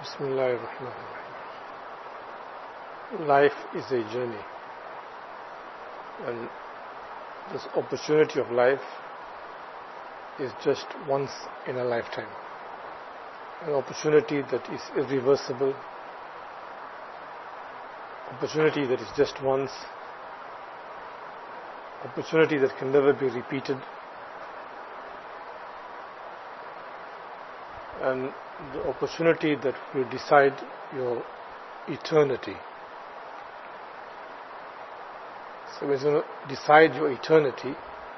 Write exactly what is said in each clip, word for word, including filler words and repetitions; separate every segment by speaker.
Speaker 1: Bismillahirrahmanirrahim. Life is a journey, and this opportunity of life is just once in a lifetime. An opportunity that is irreversible, opportunity that is just once, opportunity that can never be repeated, and the opportunity that will decide your eternity. So when you decide your eternity,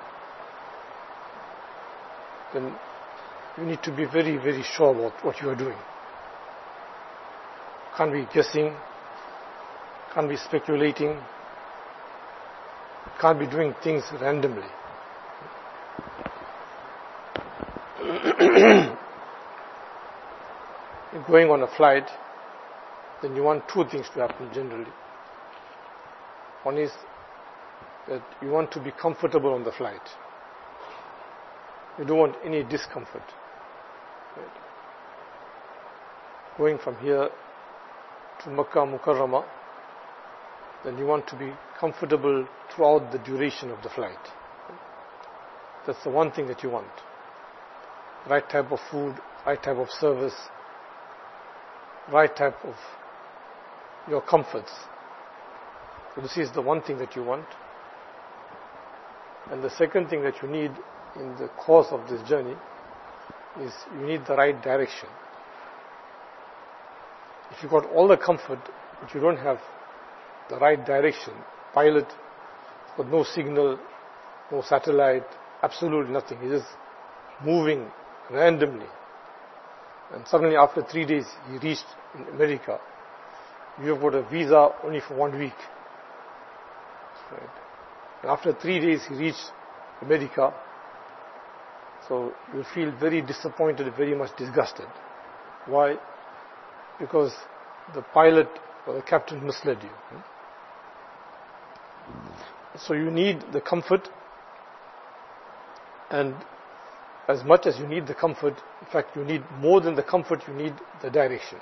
Speaker 1: then you need to be very, very sure about what you are doing. Can't be guessing, can't be speculating, can't be doing things randomly. Going on a flight, then you want two things to happen generally. One is that you want to be comfortable on the flight. You don't want any discomfort. Right? Going from here to Makkah Mukarramah, then you want to be comfortable throughout the duration of the flight. That's the one thing that you want. Right type of food, right type of service, right type of your comforts. So this is the one thing that you want. And the second thing that you need in the course of this journey is you need the right direction. If you've got all the comfort, but you don't have the right direction, pilot, got no signal, no satellite, absolutely nothing. He is moving randomly. And suddenly after three days he reached in America. You have got a visa only for one week. Right. And after three days he reached America. So you feel very disappointed, very much disgusted. Why? Because the pilot or the captain misled you. So you need the comfort, and as much as you need the comfort, in fact you need more than the comfort, you need the direction.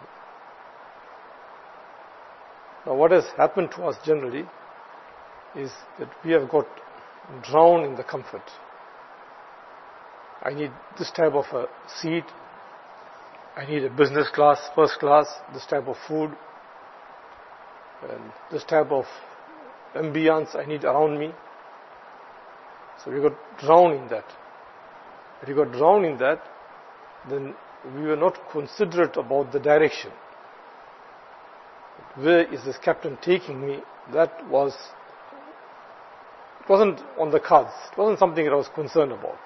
Speaker 1: Now what has happened to us generally is that we have got drowned in the comfort. I need this type of a seat, I need a business class, first class, this type of food, and this type of ambience I need around me. So we got drowned in that. If we got drowned in that, then we were not considerate about the direction. Where is this captain taking me? That was, it wasn't on the cards. It wasn't something that I was concerned about.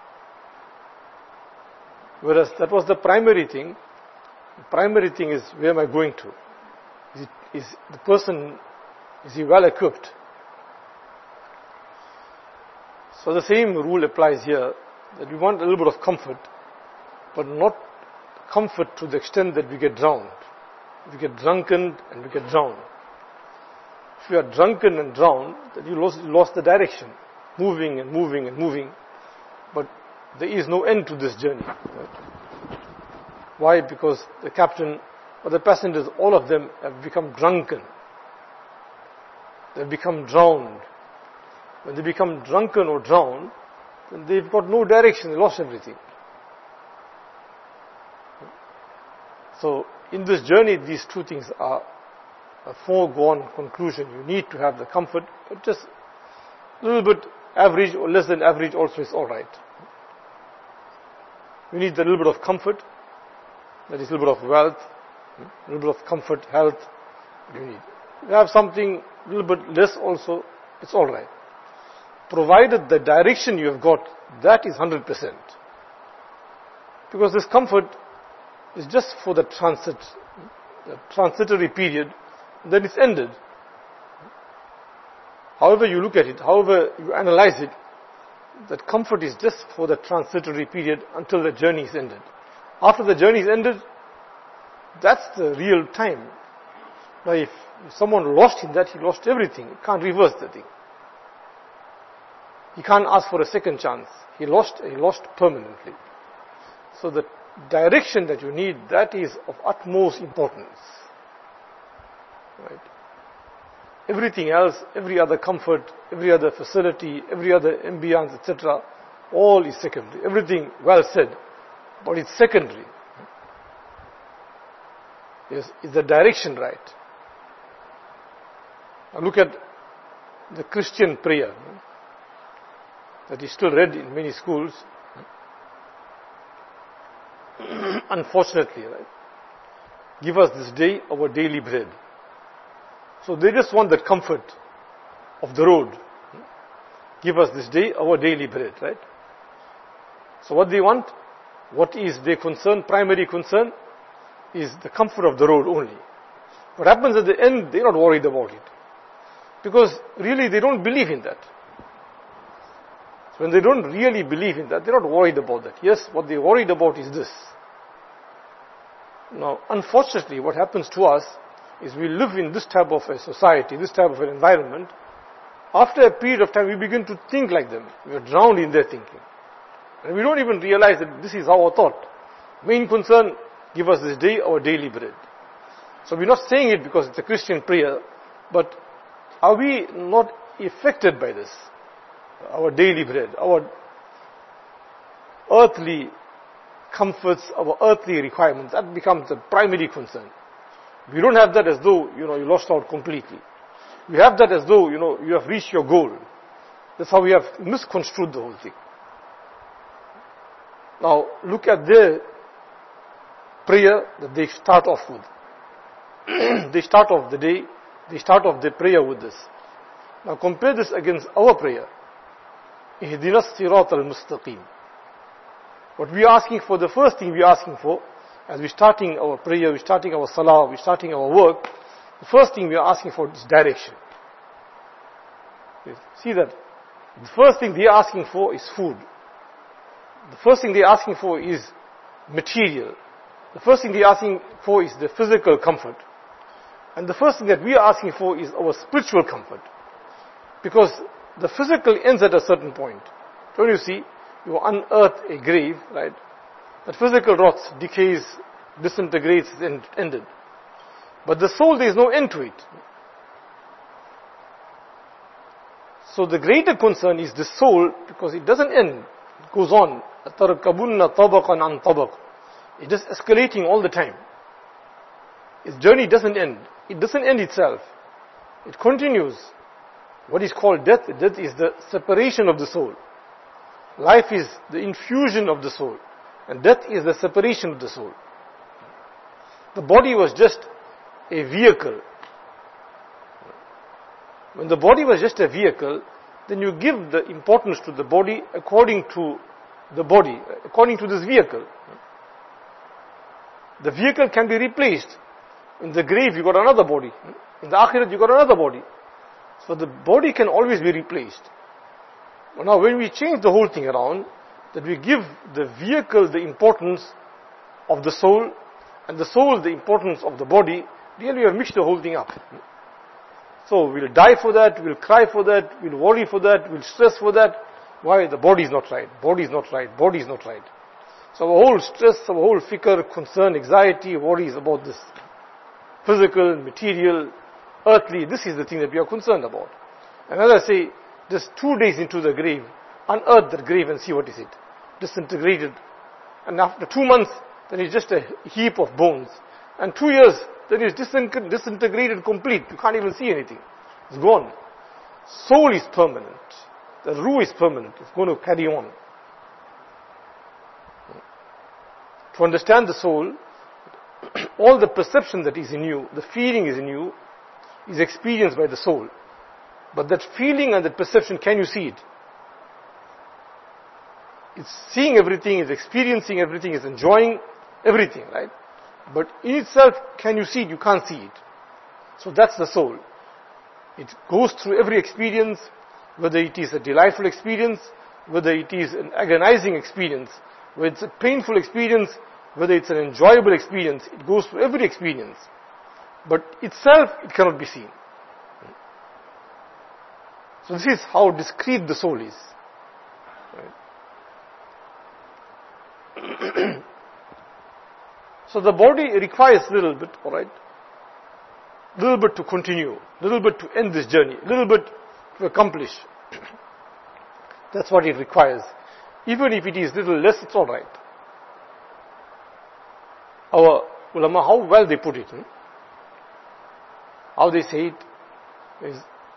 Speaker 1: Whereas that was the primary thing. The primary thing is, where am I going to? Is, it, is the person, is he well equipped? So the same rule applies here, that we want a little bit of comfort, but not comfort to the extent that we get drowned. We get drunken and we get drowned. If you are drunken and drowned, then you lost, you lost the direction, moving and moving and moving, but there is no end to this journey. Right? Why? Because the captain or the passengers, all of them have become drunken. They've become drowned. When they become drunken or drowned, then they've got no direction, they lost everything. So in this journey, these two things are a foregone conclusion. You need to have the comfort, but just a little bit average or less than average also is alright. You need a little bit of comfort, that is a little bit of wealth, a little bit of comfort, health, you need. You have something a little bit less also, it's alright. Provided the direction you have got, that is one hundred percent. Because this comfort is just for the transit, the transitory period, then it's ended. However you look at it, however you analyze it, that comfort is just for the transitory period until the journey is ended. After the journey is ended, that's the real time. Now if someone lost in that, he lost everything. He can't reverse the thing. He can't ask for a second chance. He lost, he lost permanently. So the direction that you need, that is of utmost importance. Right? Everything else, every other comfort, every other facility, every other ambience, et cetera, all is secondary. Everything well said, but it's secondary. Is, is the direction right? Now look at the Christian prayer that is still read in many schools. Unfortunately, right? Give us this day our daily bread. So they just want the comfort of the road. Give us this day our daily bread, right? So what they want, what is their concern, primary concern, is the comfort of the road only. What happens at the end, they're not worried about it. Because really they don't believe in that. So when they don't really believe in that, they're not worried about that. Yes, what they're worried about is this. Now, unfortunately, what happens to us is we live in this type of a society, this type of an environment. After a period of time, we begin to think like them. We are drowned in their thinking. And we don't even realize that this is our thought. Main concern, give us this day our daily bread. So we're not saying it because it's a Christian prayer, but are we not affected by this? Our daily bread, our earthly comforts, our earthly requirements, that becomes the primary concern. We don't have that as though, you know, you lost out completely. We have that as though, you know, you have reached your goal. That's how we have misconstrued the whole thing. Now, look at their prayer that they start off with. They start off the day, they start off their prayer with this. Now compare this against our prayer. Ihdina as-sirat al-mustaqim. What we are asking for, the first thing we are asking for, as we're starting our prayer, we're starting our salah, we're starting our work, the first thing we are asking for is direction. See that? The first thing they are asking for is food. The first thing they are asking for is material. The first thing they are asking for is the physical comfort. And the first thing that we are asking for is our spiritual comfort. Because the physical ends at a certain point. Don't you see? You unearth a grave, right? That physical rots, decays, disintegrates, and ended. But the soul, there is no end to it. So the greater concern is the soul, because it doesn't end. It goes on. أَتَرْكَبُنَّ طَبَقًا عَنْ طَبَقٍ. It's just escalating all the time. Its journey doesn't end. It doesn't end itself. It continues. What is called death? Death is the separation of the soul. Life is the infusion of the soul. And death is the separation of the soul. The body was just a vehicle. When the body was just a vehicle, then you give the importance to the body according to the body, according to this vehicle. The vehicle can be replaced. In the grave you got another body. In the akhirat you got another body. So the body can always be replaced. But now when we change the whole thing around, that we give the vehicle the importance of the soul, and the soul the importance of the body, really we have mixed the whole thing up. So we'll die for that, we'll cry for that, we'll worry for that, we'll stress for that. Why? The body is not right, body is not right, body is not right. So our whole stress, our whole fikr, concern, anxiety, worries about this physical, material, earthly, this is the thing that we are concerned about. And as I say, just two days into the grave, unearth the grave and see what is it. Disintegrated. And after two months, then it's just a heap of bones. And two years, then it's disintegrated complete. You can't even see anything. It's gone. Soul is permanent. The ruh is permanent. It's going to carry on. To understand the soul, all the perception that is in you, the feeling is in you, is experienced by the soul. But that feeling and that perception, can you see it? It's seeing everything, it's experiencing everything, it's enjoying everything, right? But in itself, can you see it? You can't see it. So that's the soul. It goes through every experience, whether it is a delightful experience, whether it is an agonizing experience, whether it's a painful experience, whether it's an enjoyable experience. It goes through every experience. But itself, it cannot be seen. So this is how discreet the soul is. Right? So the body requires a little bit, alright, little bit to continue, little bit to end this journey, little bit to accomplish. That's what it requires. Even if it is little less, it's alright. Our ulama, how well they put it, hmm? How they say it is,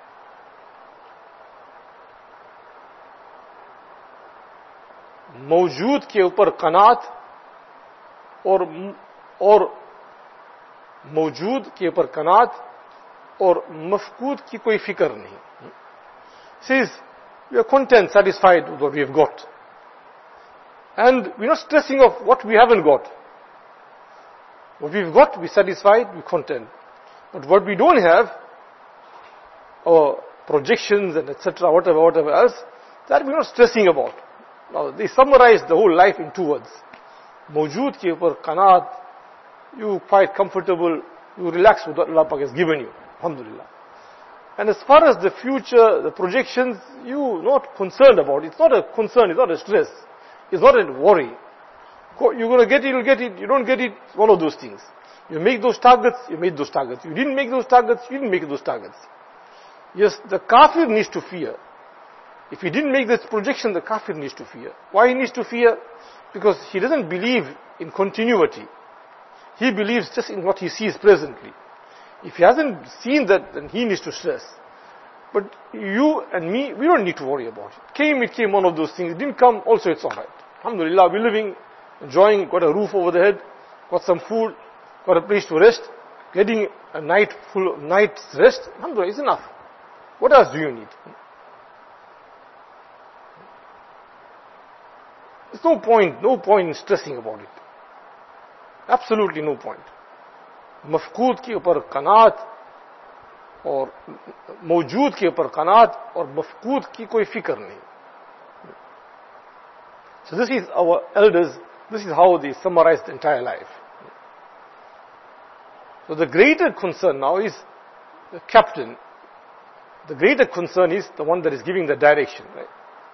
Speaker 1: मौजूद के ऊपर कनात और और मौजूद के ऊपर कनात और मफकूद की कोई फिक्र नहीं. Says, we are content, satisfied with what we have got. And we're not stressing of what we haven't got. What we've got, we're satisfied, we're content. But what we don't have, our projections and et cetera, whatever, whatever else, that we're not stressing about. Now, they summarize the whole life in two words. Mawjood ke upar qanaat, you quite comfortable, you relax with what Allah Pak has given you. Alhamdulillah. And as far as the future, the projections, you're not concerned about. It's not a concern, it's not a stress. It's not a worry. You're going to get it, you'll get it. You don't get it, it's one of those things. You make those targets, you made those targets. You didn't make those targets, you didn't make those targets. Yes, the kafir needs to fear. If he didn't make this projection, the kafir needs to fear. Why he needs to fear? Because he doesn't believe in continuity. He believes just in what he sees presently. If he hasn't seen that, then he needs to stress. But you and me, we don't need to worry about it. Came, it came one of those things. It didn't come, also it's alright. Alhamdulillah, we're living, enjoying, got a roof over the head, got some food, got a place to rest, getting a night full of night's rest. Alhamdulillah, is enough. What else do you need? There's no point, no point in stressing about it. Absolutely no point. मफकूद के ऊपर कनात और मौजूद के ऊपर कनात और मफकूद की कोई फिक्र नहीं. So this is our elders, this is how they summarized the entire life. So the greater concern now is the captain. The greater concern is the one that is giving the direction, right?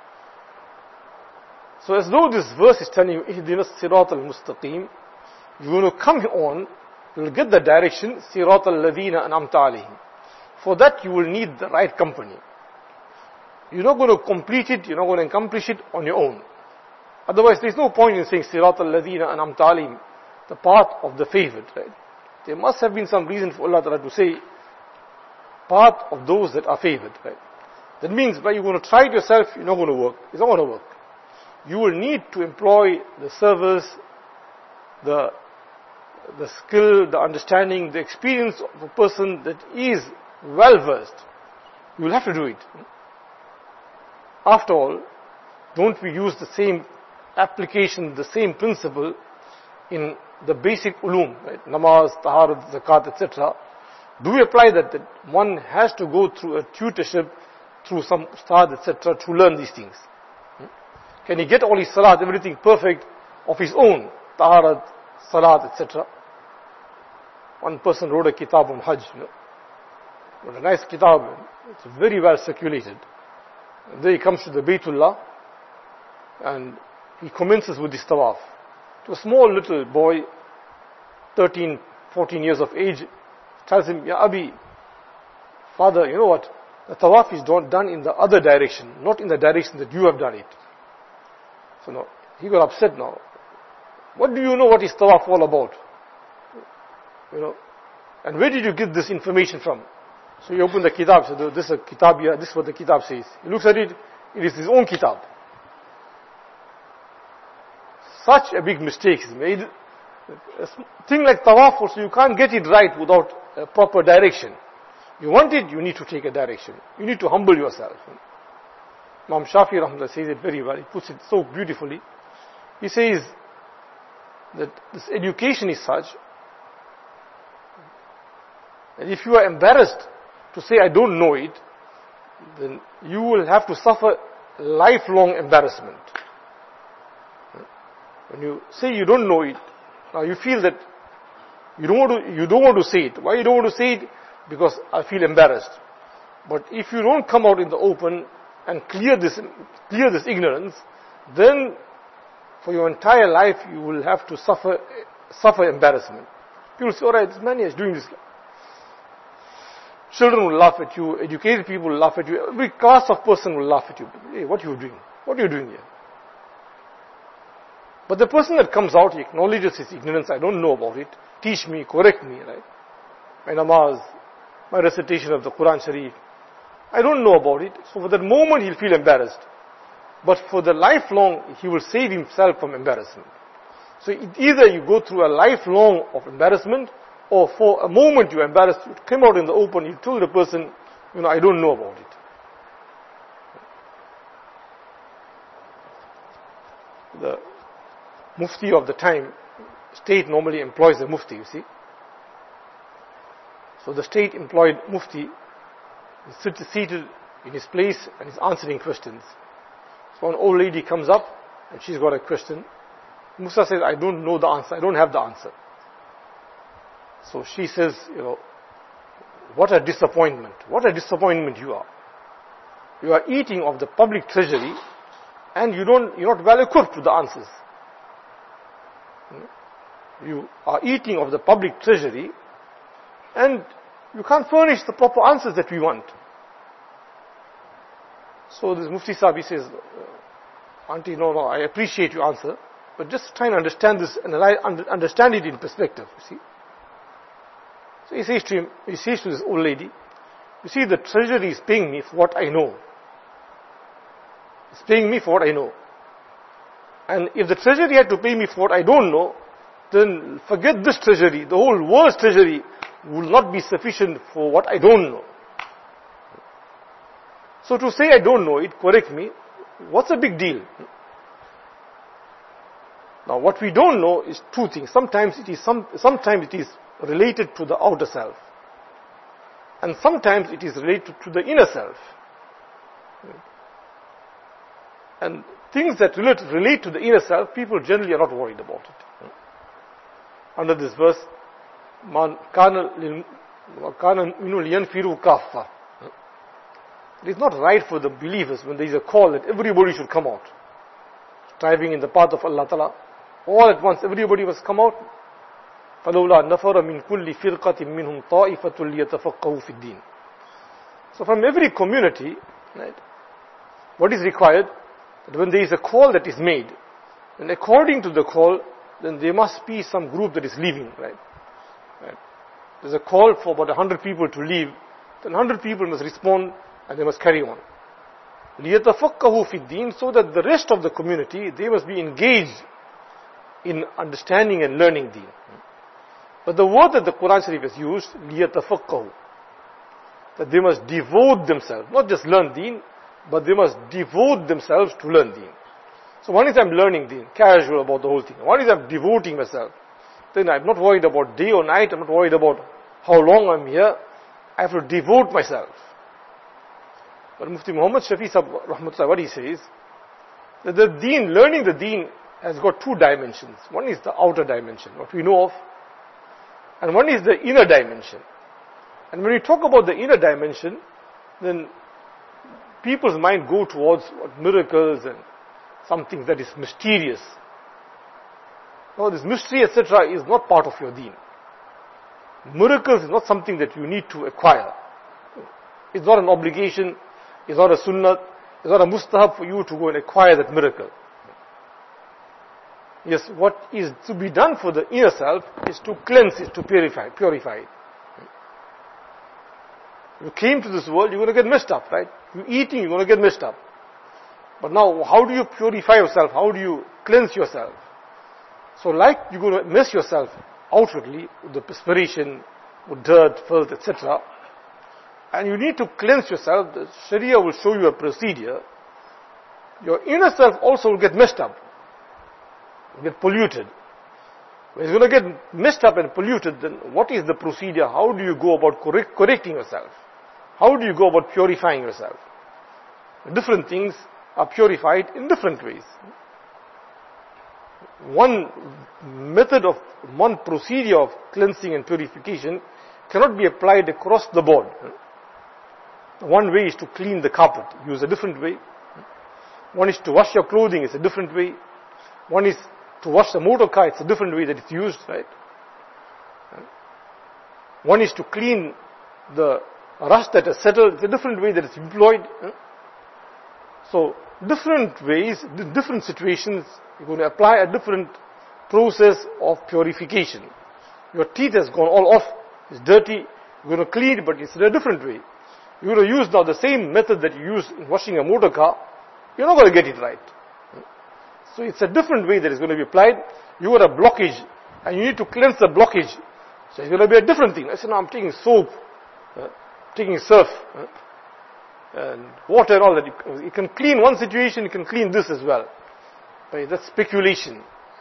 Speaker 1: So as though this verse is telling you, Ihdina Sirat al-Mustaqim, you're going to come on, you'll get the direction, Sirat al-Ladina an'amta alayhim. For that you will need the right company. You're not going to complete it, you're not going to accomplish it on your own. Otherwise there's no point in saying Sirat al-Ladina an'amta alayhim, the path of the favored, right? There must have been some reason for Allah Ta'ala to say, path of those that are favored, right? That means by you're going to try it yourself, you're not going to work. It's not going to work. You will need to employ the service, the, the skill, the understanding, the experience of a person that is well versed. You will have to do it. After all, don't we use the same application, the same principle in the basic ulum, right? Namaz, taharat, zakat, et cetera. Do we apply that, that one has to go through a tutorship, through some ustad, et cetera, to learn these things? Can he get all his salat, everything perfect of his own? Taharat, salat, et cetera. One person wrote a kitab on Hajj, you know. Wrote a nice kitab, it's very well circulated. And then he comes to the Baytullah, and he commences with this tawaf. To a small little boy, thirteen, fourteen years of age, tells him, Ya Abi, father, you know what? The tawaf is done in the other direction, not in the direction that you have done it. So now, he got upset now. What do you know what is tawaf all about? You know, and where did you get this information from? So he opened the kitab, said, so this is a kitab here, this is what the kitab says. He looks at it, it is his own kitab. Such a big mistake is made. A thing like tawaf also, you can't get it right without a proper direction. You want it, you need to take a direction. You need to humble yourself. Imam Shafi Rahmatullah says it very well. He puts it so beautifully. He says that this education is such that if you are embarrassed to say I don't know it, then you will have to suffer lifelong embarrassment. When you say you don't know it, now you feel that you don't want to, you don't want to say it. Why you don't want to say it? Because I feel embarrassed. But if you don't come out in the open and clear this, clear this ignorance, then for your entire life you will have to suffer suffer embarrassment. People say, alright, this man is doing this. Children will laugh at you, educated people will laugh at you, every class of person will laugh at you. Hey, what are you doing? What are you doing here? But the person that comes out, he acknowledges his ignorance, I don't know about it, teach me, correct me, right? My namaz, my recitation of the Quran Sharif, I don't know about it, so for that moment he'll feel embarrassed. But for the lifelong, he will save himself from embarrassment. So it, either you go through a lifelong of embarrassment, or for a moment you're embarrassed, you come out in the open, you tell the person, you know, I don't know about it. The Mufti of the time, state normally employs a Mufti, you see. So the state employed Mufti, sits seated in his place and is answering questions. So an old lady comes up and she's got a question. Musa says, I don't know the answer, I don't have the answer. So she says, you know, what a disappointment, what a disappointment you are. You are eating of the public treasury and you don't, you're not well equipped with the answers. You are eating of the public treasury and you can't furnish the proper answers that we want. So this Mufti Sabi says, Auntie, no, no, I appreciate your answer, but just try and understand this and understand it in perspective, you see. So he says to him, he says to this old lady, you see, the treasury is paying me for what I know. It's paying me for what I know. And if the treasury had to pay me for what I don't know, then forget this treasury, the whole world's treasury will not be sufficient for what I don't know. So to say I don't know it, correct me, what's a big deal? Now what we don't know is two things. Sometimes it is some, sometimes it is related to the outer self. And sometimes it is related to the inner self. And things that relate, relate to the inner self, people generally are not worried about it. Under this verse, Man kana minul yanfiru kaffa. It is not right for the believers when there is a call that everybody should come out. Striving in the path of Allah Ta'ala. All at once, everybody must come out. فَلَوْلَا نَفَرَ مِنْ كُلِّ فِرْقَةٍ مِّنْهُمْ طَائِفَةٌ لِيَتَفَقَّهُوا فِي الدِّينِ. So from every community, right, what is required? That when there is a call that is made, and according to the call, then there must be some group that is leaving, right? right? There's a call for about a hundred people to leave, then a hundred people must respond and they must carry on. لِيَتَفَقَّهُوا فِي الدِّينِ, so that the rest of the community, they must be engaged in understanding and learning deen. But the word that the Quran Sharif has used, لِيَتَفَقَّهُوا, that they must devote themselves, not just learn deen, but they must devote themselves to learn deen. So one is I'm learning deen, casual about the whole thing. One is I'm devoting myself. Then I'm not worried about day or night, I'm not worried about how long I'm here. I have to devote myself. But Mufti Muhammad Shafi Sahib Rahmatullah, what he says, that the deen, learning the deen has got two dimensions. One is the outer dimension, what we know of, and one is the inner dimension. And when we talk about the inner dimension, then people's mind go towards what, miracles and something that is mysterious. No, this mystery, et cetera, is not part of your deen. Miracles is not something that you need to acquire. It's not an obligation, it's not a sunnah, it's not a mustahab for you to go and acquire that miracle. Yes, what is to be done for the inner self is to cleanse it, to purify, purify it. You came to this world, you're going to get messed up, right? You're eating, you're going to get messed up. But now, how do you purify yourself? How do you cleanse yourself? So like you're going to mess yourself outwardly with the perspiration, with dirt, filth, et cetera. And you need to cleanse yourself. The Sharia will show you a procedure. Your inner self also will get messed up, get polluted. When it's going to get messed up and polluted, then what is the procedure? How do you go about correct, correcting yourself? How do you go about purifying yourself? Different things are purified in different ways. One method of, one procedure of cleansing and purification cannot be applied across the board. One way is to clean the carpet, use a different way. One is to wash your clothing, it's a different way. One is To wash the motor car, it's a different way that it's used, right? One is to clean the rust that has settled, it's a different way that it's employed. So, different ways, different situations, you're going to apply a different process of purification. Your teeth has gone all off, it's dirty, you're going to clean it, but it's in a different way. You're going to use now the same method that you use in washing a motor car, you're not going to get it right. So it's a different way that is going to be applied. You got a blockage, and you need to cleanse the blockage. So it's going to be a different thing. I said, no, I'm taking soap, uh, taking surf, uh, and water and all that. You, you can clean one situation, you can clean this as well. But that's speculation.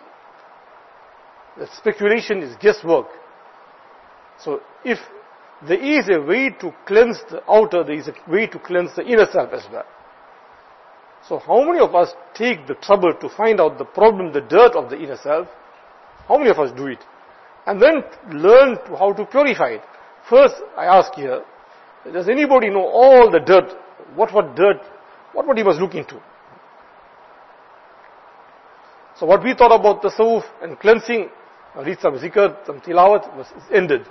Speaker 1: That speculation is guesswork. So if there is a way to cleanse the outer, there is a way to cleanse the inner self as well. So how many of us take the trouble to find out the problem, the dirt of the inner self? How many of us do it? And then learn to how to purify it. First, I ask here, does anybody know all the dirt? What what dirt, what what he was looking to? So what we thought about tasawwuf and cleansing, read some zikr, some tilawat, was ended.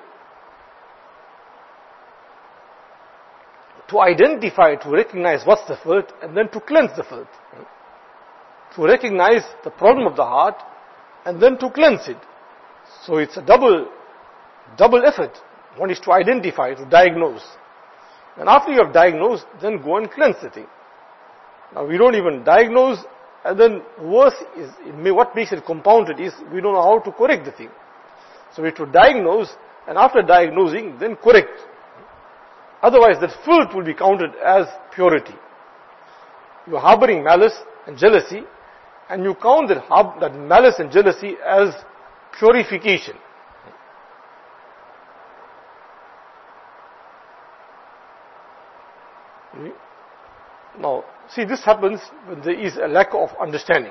Speaker 1: To identify, to recognize what's the filth, and then to cleanse the filth. To recognize the problem of the heart, and then to cleanse it. So it's a double, double effort. One is to identify, to diagnose. And after you have diagnosed, then go and cleanse the thing. Now we don't even diagnose, and then worse is, it may, what makes it compounded is, we don't know how to correct the thing. So we have to diagnose, and after diagnosing, then correct. Otherwise, that filth will be counted as purity. You are harboring malice and jealousy, and you count that, that malice and jealousy as purification. Now, see, this happens when there is a lack of understanding.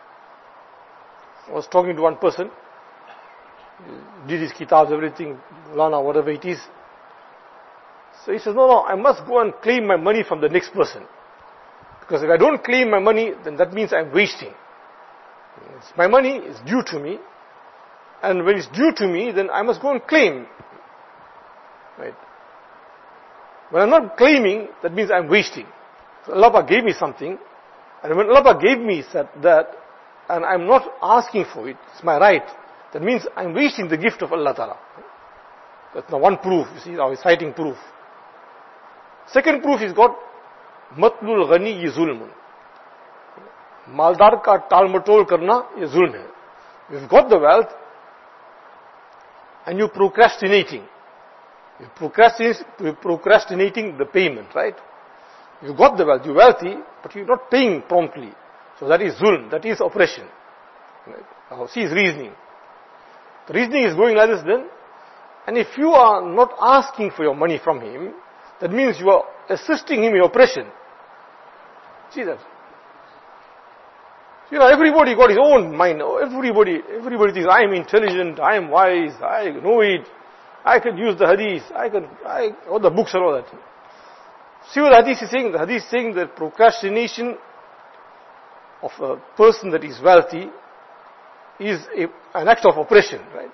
Speaker 1: I was talking to one person, did his kitabs, everything, Lana, whatever it is. So he says, no, no, I must go and claim my money from the next person. Because if I don't claim my money, then that means I'm wasting. It's my money is due to me. And when it's due to me, then I must go and claim. Right? When I'm not claiming, that means I'm wasting. So Allah gave me something. And when Allah gave me that, and I'm not asking for it, it's my right. That means I'm wasting the gift of Allah Ta'ala. That's now one proof. You see, now he's citing proof. Second proof is got matlul ghani ye zulmun. Maldar ka talmatol karna ye zulm hai. You've got the wealth and you're procrastinating. You're procrastinating, you're procrastinating the payment, right? You've got the wealth, you're wealthy, but you're not paying promptly. So that is zulm, that is oppression. Right? Now see his reasoning. The reasoning is going like this then. And if you are not asking for your money from him, that means you are assisting him in oppression. See that? You know, everybody got his own mind. Everybody, everybody thinks, I am intelligent, I am wise, I know it, I can use the hadith, I can, I, all the books and all that. See what the hadith is saying? The hadith is saying that procrastination of a person that is wealthy is a, an act of oppression, right?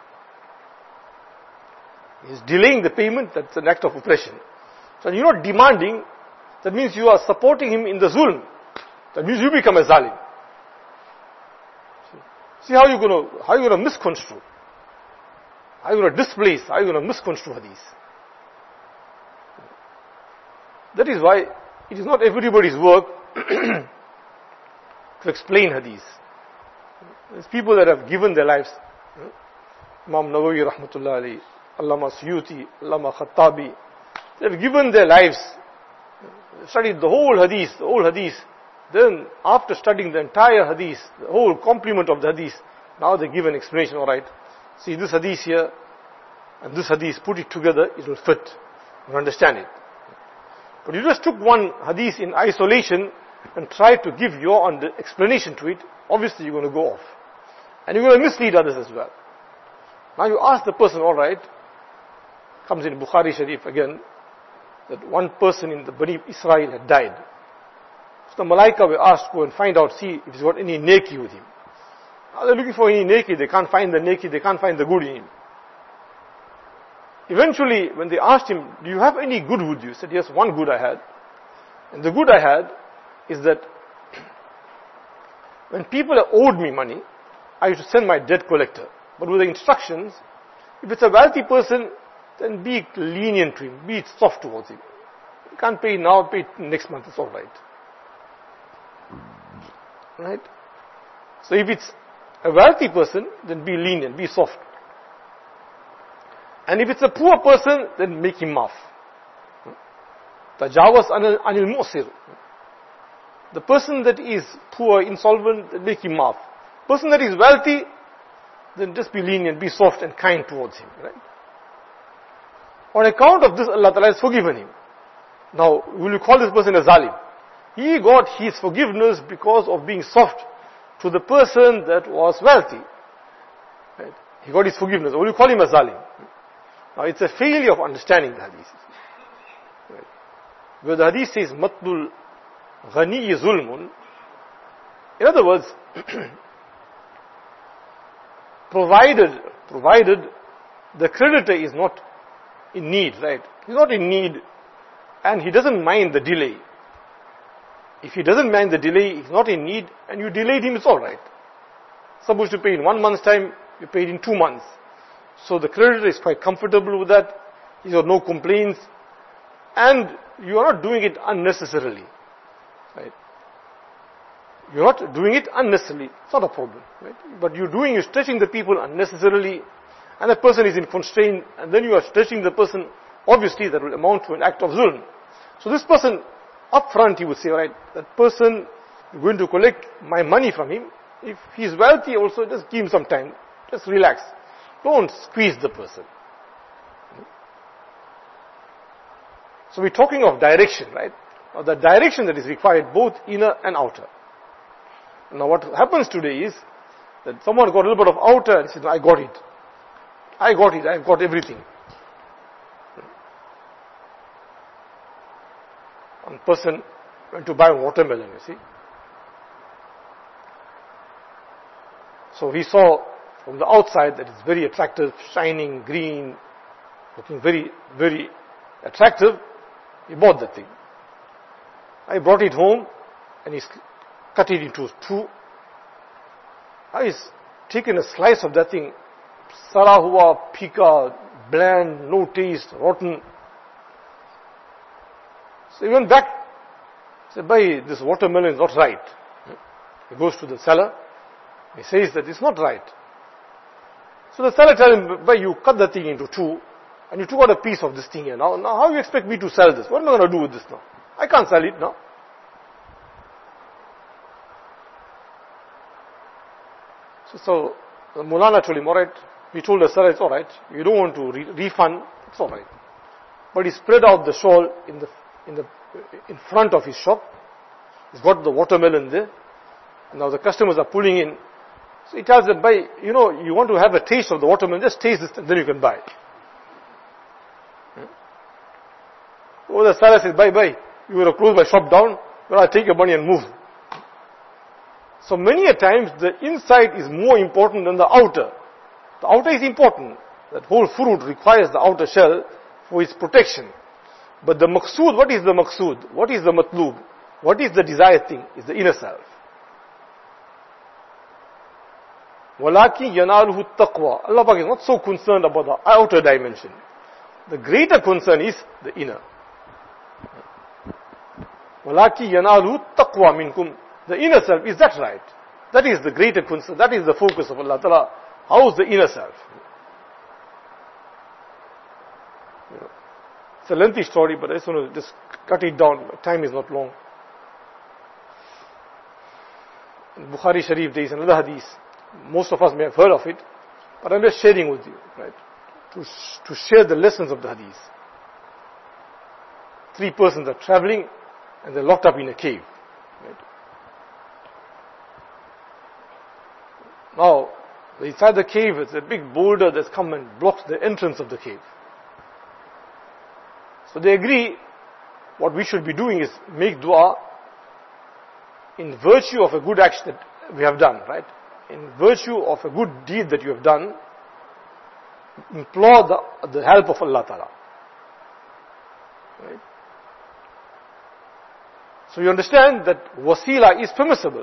Speaker 1: He is delaying the payment, that's an act of oppression. So you're not demanding, that means you are supporting him in the zulm. That means you become a zalim. See how you're going to, how you're going to misconstrue. How you're going to displace, how you're going to misconstrue hadith. That is why it is not everybody's work to explain hadith. There's people that have given their lives. Imam Nawawi rahmatullah alayhi, Allama Suyuti, Allama Khattabi, they've given their lives, studied the whole hadith, the whole hadith. Then, after studying the entire hadith, the whole complement of the hadith, now they give an explanation, alright, see this hadith here, and this hadith, put it together, it will fit. You understand it. But you just took one hadith in isolation and tried to give your own explanation to it, obviously you're going to go off. And you're going to mislead others as well. Now you ask the person, alright, comes in Bukhari Sharif again, that one person in the Bani Israel had died. So the Malaika were asked to go and find out, see if he's got any neki with him. Now they're looking for any naked, they can't find the naked, they can't find the good in him. Eventually, when they asked him, do you have any good with you? He said, yes, one good I had. And the good I had is that when people owed me money, I used to send my debt collector. But with the instructions, if it's a wealthy person, then be lenient to him, be soft towards him. You can't pay now, pay next month, it's alright. Right? So if it's a wealthy person, then be lenient, be soft. And if it's a poor person, then make him maaf. Tajawaz anil mu'sir. The person that is poor, insolvent, then make him maaf. Person that is wealthy, then just be lenient, be soft and kind towards him. Right? On account of this, Allah Ta'ala has forgiven him. Now, will you call this person a zalim? He got his forgiveness because of being soft to the person that was wealthy. Right? He got his forgiveness. Will you call him a zalim? Now, it's a failure of understanding the hadith. Right? Where the hadith says, Matlul ghani zulmun. In other words, provided, provided the creditor is not in need, right? He's not in need and he doesn't mind the delay. If he doesn't mind the delay, he's not in need and you delayed him, it's alright. Supposed to pay in one month's time, you paid in two months. So the creditor is quite comfortable with that. He's got no complaints. And you are not doing it unnecessarily. Right? You're not doing it unnecessarily. It's not a problem. Right? But you're doing, you're stretching the people unnecessarily. And the person is in constraint. And then you are stretching the person. Obviously that will amount to an act of zulm. So this person, up front he would say, right, that person, you're going to collect my money from him. If he's wealthy also, just give him some time. Just relax. Don't squeeze the person. So we're talking of direction, right? Now the direction that is required, both inner and outer. Now what happens today is that someone got a little bit of outer and says, I got it. I got it, I've got everything. One person went to buy a watermelon, you see. So he saw from the outside that it's very attractive, shining, green, looking very, very attractive. He bought that thing. I brought it home and he's cut it into two. I've taken a slice of that thing. Sara hua, pika, bland, no taste, rotten. So he went back. He said, "Bhai, this watermelon is not right." He goes to the seller. He says that it's not right. So the seller tells him, "Bhai, you cut the thing into two, and you took out a piece of this thing here. Now, now how do you expect me to sell this? What am I going to do with this now? I can't sell it now." So, so the Mulana told him, "Alright." He told the seller, "It's alright. You don't want to re refund, it's alright." But he spread out the shawl in the in the in front of his shop. He's got the watermelon there. And now the customers are pulling in. So he tells them, "Bhai, you know, you want to have a taste of the watermelon, just taste this and then you can buy it." Hmm? Oh, the seller says, "Bhai, bhai, you will close my shop down, but I'll take your money and move." So many a times the inside is more important than the outer. The outer is important. That whole fruit requires the outer shell for its protection. But the maqsood, what is the maqsood? What is the matlub? What is the desired thing? Is the inner self. وَلَكِنْ يَنَالُهُ التَّقْوَى. Allah Pak is not so concerned about the outer dimension. The greater concern is the inner. وَلَكِنْ يَنَالُهُ التَّقْوَى مِنْكُمْ. The inner self, is that right? That is the greater concern. That is the focus of Allah Ta'ala. How is the inner self? It's a lengthy story, but I just want to just cut it down. Time is not long. In Bukhari Sharif, there is another hadith. Most of us may have heard of it, but I'm just sharing with you, right? To, to share the lessons of the hadith. Three persons are traveling and they're locked up in a cave. Right? Now, inside the cave is a big boulder that's come and blocks the entrance of the cave. So they agree what we should be doing is make dua in virtue of a good action that we have done, right? in virtue of a good deed that you have done, implore the, the help of Allah Ta'ala. Right? So you understand that wasila is permissible.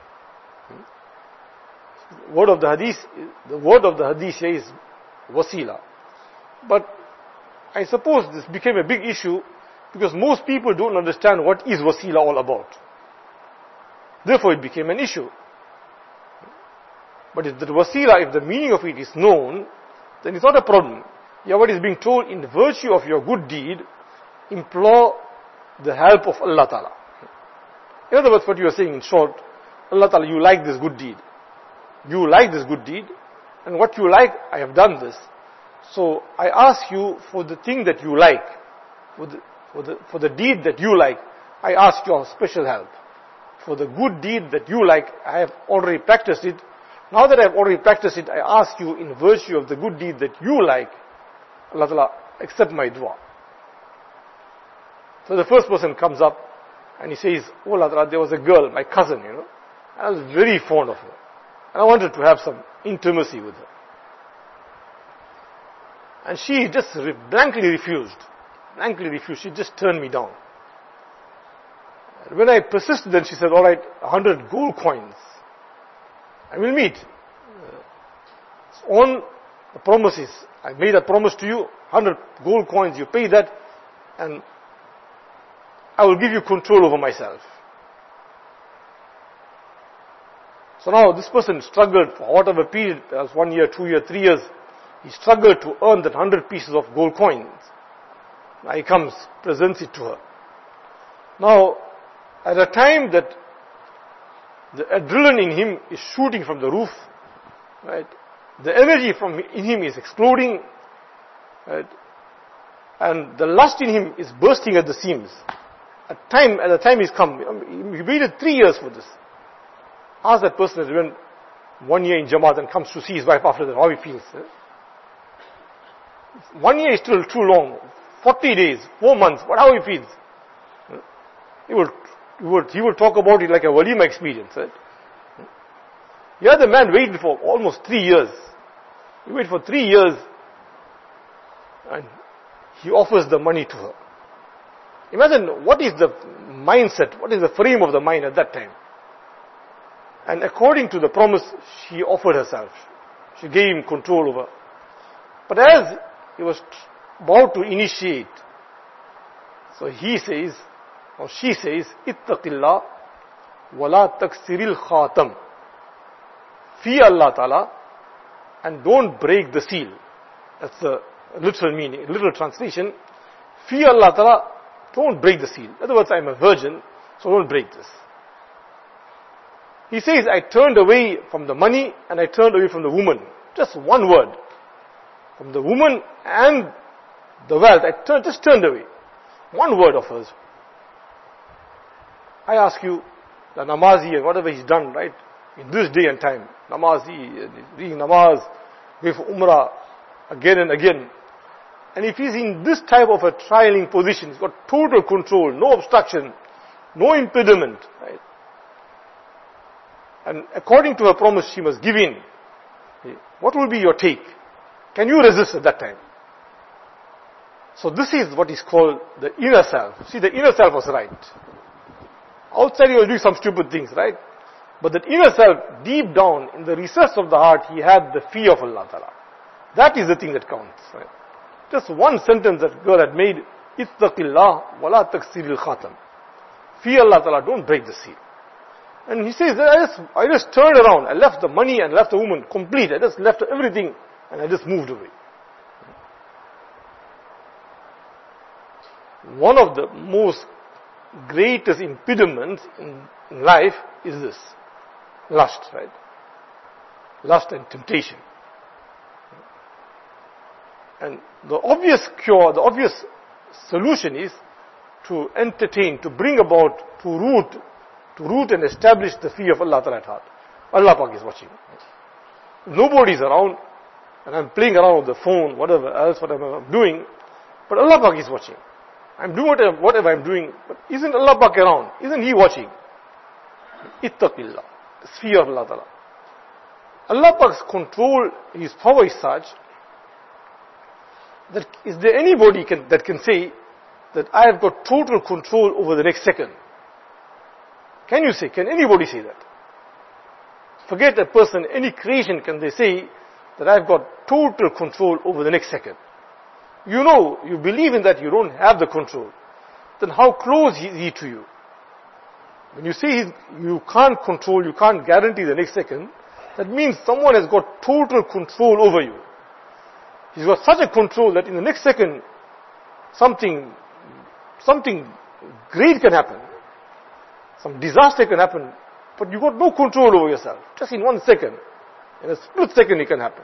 Speaker 1: Word of the hadith, the word of the hadith says wasila. But I suppose this became a big issue because most people don't understand what is wasila all about. Therefore it became an issue. But if the wasila, if the meaning of it is known, then it's not a problem. Yeah, what is being told, in virtue of your good deed, implore the help of Allah Ta'ala. In other words, what you are saying in short, Allah Ta'ala, you like this good deed. You like this good deed, and what you like, I have done this. So I ask you for the thing that you like, for the, for the, for the deed that you like, I ask your special help. For the good deed that you like, I have already practiced it. Now that I have already practiced it, I ask you in virtue of the good deed that you like, Allah Ta'ala, accept my dua. So the first person comes up and he says, oh Allah Ta'ala, there was a girl, my cousin, you know. I was very fond of her. And I wanted to have some intimacy with her. And she just blankly refused. Blankly refused. She just turned me down. And when I persisted, then she said, all right, a hundred gold coins. I will meet. Uh, on the promises. I made a promise to you, hundred gold coins, you pay that, and I will give you control over myself. So now this person struggled for whatever period, as one year, two years, three years, he struggled to earn that hundred pieces of gold coins. Now he comes, presents it to her. Now, at a time that the adrenaline in him is shooting from the roof, right? The energy from in him is exploding, right? And the lust in him is bursting at the seams. At time, at the time he's come, he waited three years for this. Ask that person as when one year in Jamaat and comes to see his wife after that, how he feels. Eh? One year is still too long. Forty days, four months, what how he feels. He will, he will, he will talk about it like a walima experience. Right? Here the man waited for almost three years. He waited for three years and he offers the money to her. Imagine what is the mindset, what is the frame of the mind at that time. And according to the promise, she offered herself. She gave him control over. But as he was about to initiate, so he says, or she says, ittaqillah wala taksiril khatam. Fear Allah Ta'ala and don't break the seal. That's the literal meaning, literal translation. Fear Allah Ta'ala, don't break the seal. In other words, I'm a virgin, so don't break this. He says, I turned away from the money and I turned away from the woman. Just one word. From the woman and the wealth, I turned, just turned away. One word of hers. I ask you, the namazi and whatever he's done, right, in this day and time, namazi, reading namaz, going for umrah, again and again. And if he's in this type of a trialing position, he's got total control, no obstruction, no impediment, right? And according to her promise, she must give in. What will be your take? Can you resist at that time? So this is what is called the inner self. See, the inner self was right. Outside he was doing some stupid things, right? But that inner self, deep down, in the recess of the heart, he had the fear of Allah Ta'ala. That is the thing that counts, right? Just one sentence that girl had made, ittaqillah wala taksiril khatam. Fear Allah Ta'ala, don't break the seal. And he says, I just, I just turned around, I left the money and left the woman complete. I just left everything and I just moved away. One of the most greatest impediments in, in life is this. Lust, right? Lust and temptation. And the obvious cure, the obvious solution is to entertain, to bring about, to root, to root and establish the fear of Allah Ta'ala at heart. Allah Pak is watching. Nobody is around, and I'm playing around with the phone, whatever else, whatever I'm doing, but Allah Pak is watching. I'm doing whatever, whatever I'm doing, but isn't Allah Pak around? Isn't He watching? Ittaqillah. Fear of Allah Ta'ala. Allah Pak's control, His power is such that is there anybody can, that can say that I have got total control over the next second? Can you say, can anybody say that? Forget a person, any creation, can they say that I've got total control over the next second? You know, you believe in that, you don't have the control. Then how close is He to you? When you say you can't control, you can't guarantee the next second, that means someone has got total control over you. He's got such a control that in the next second, something, something great can happen. Some disaster can happen, but you've got no control over yourself. Just in one second, in a split second it can happen.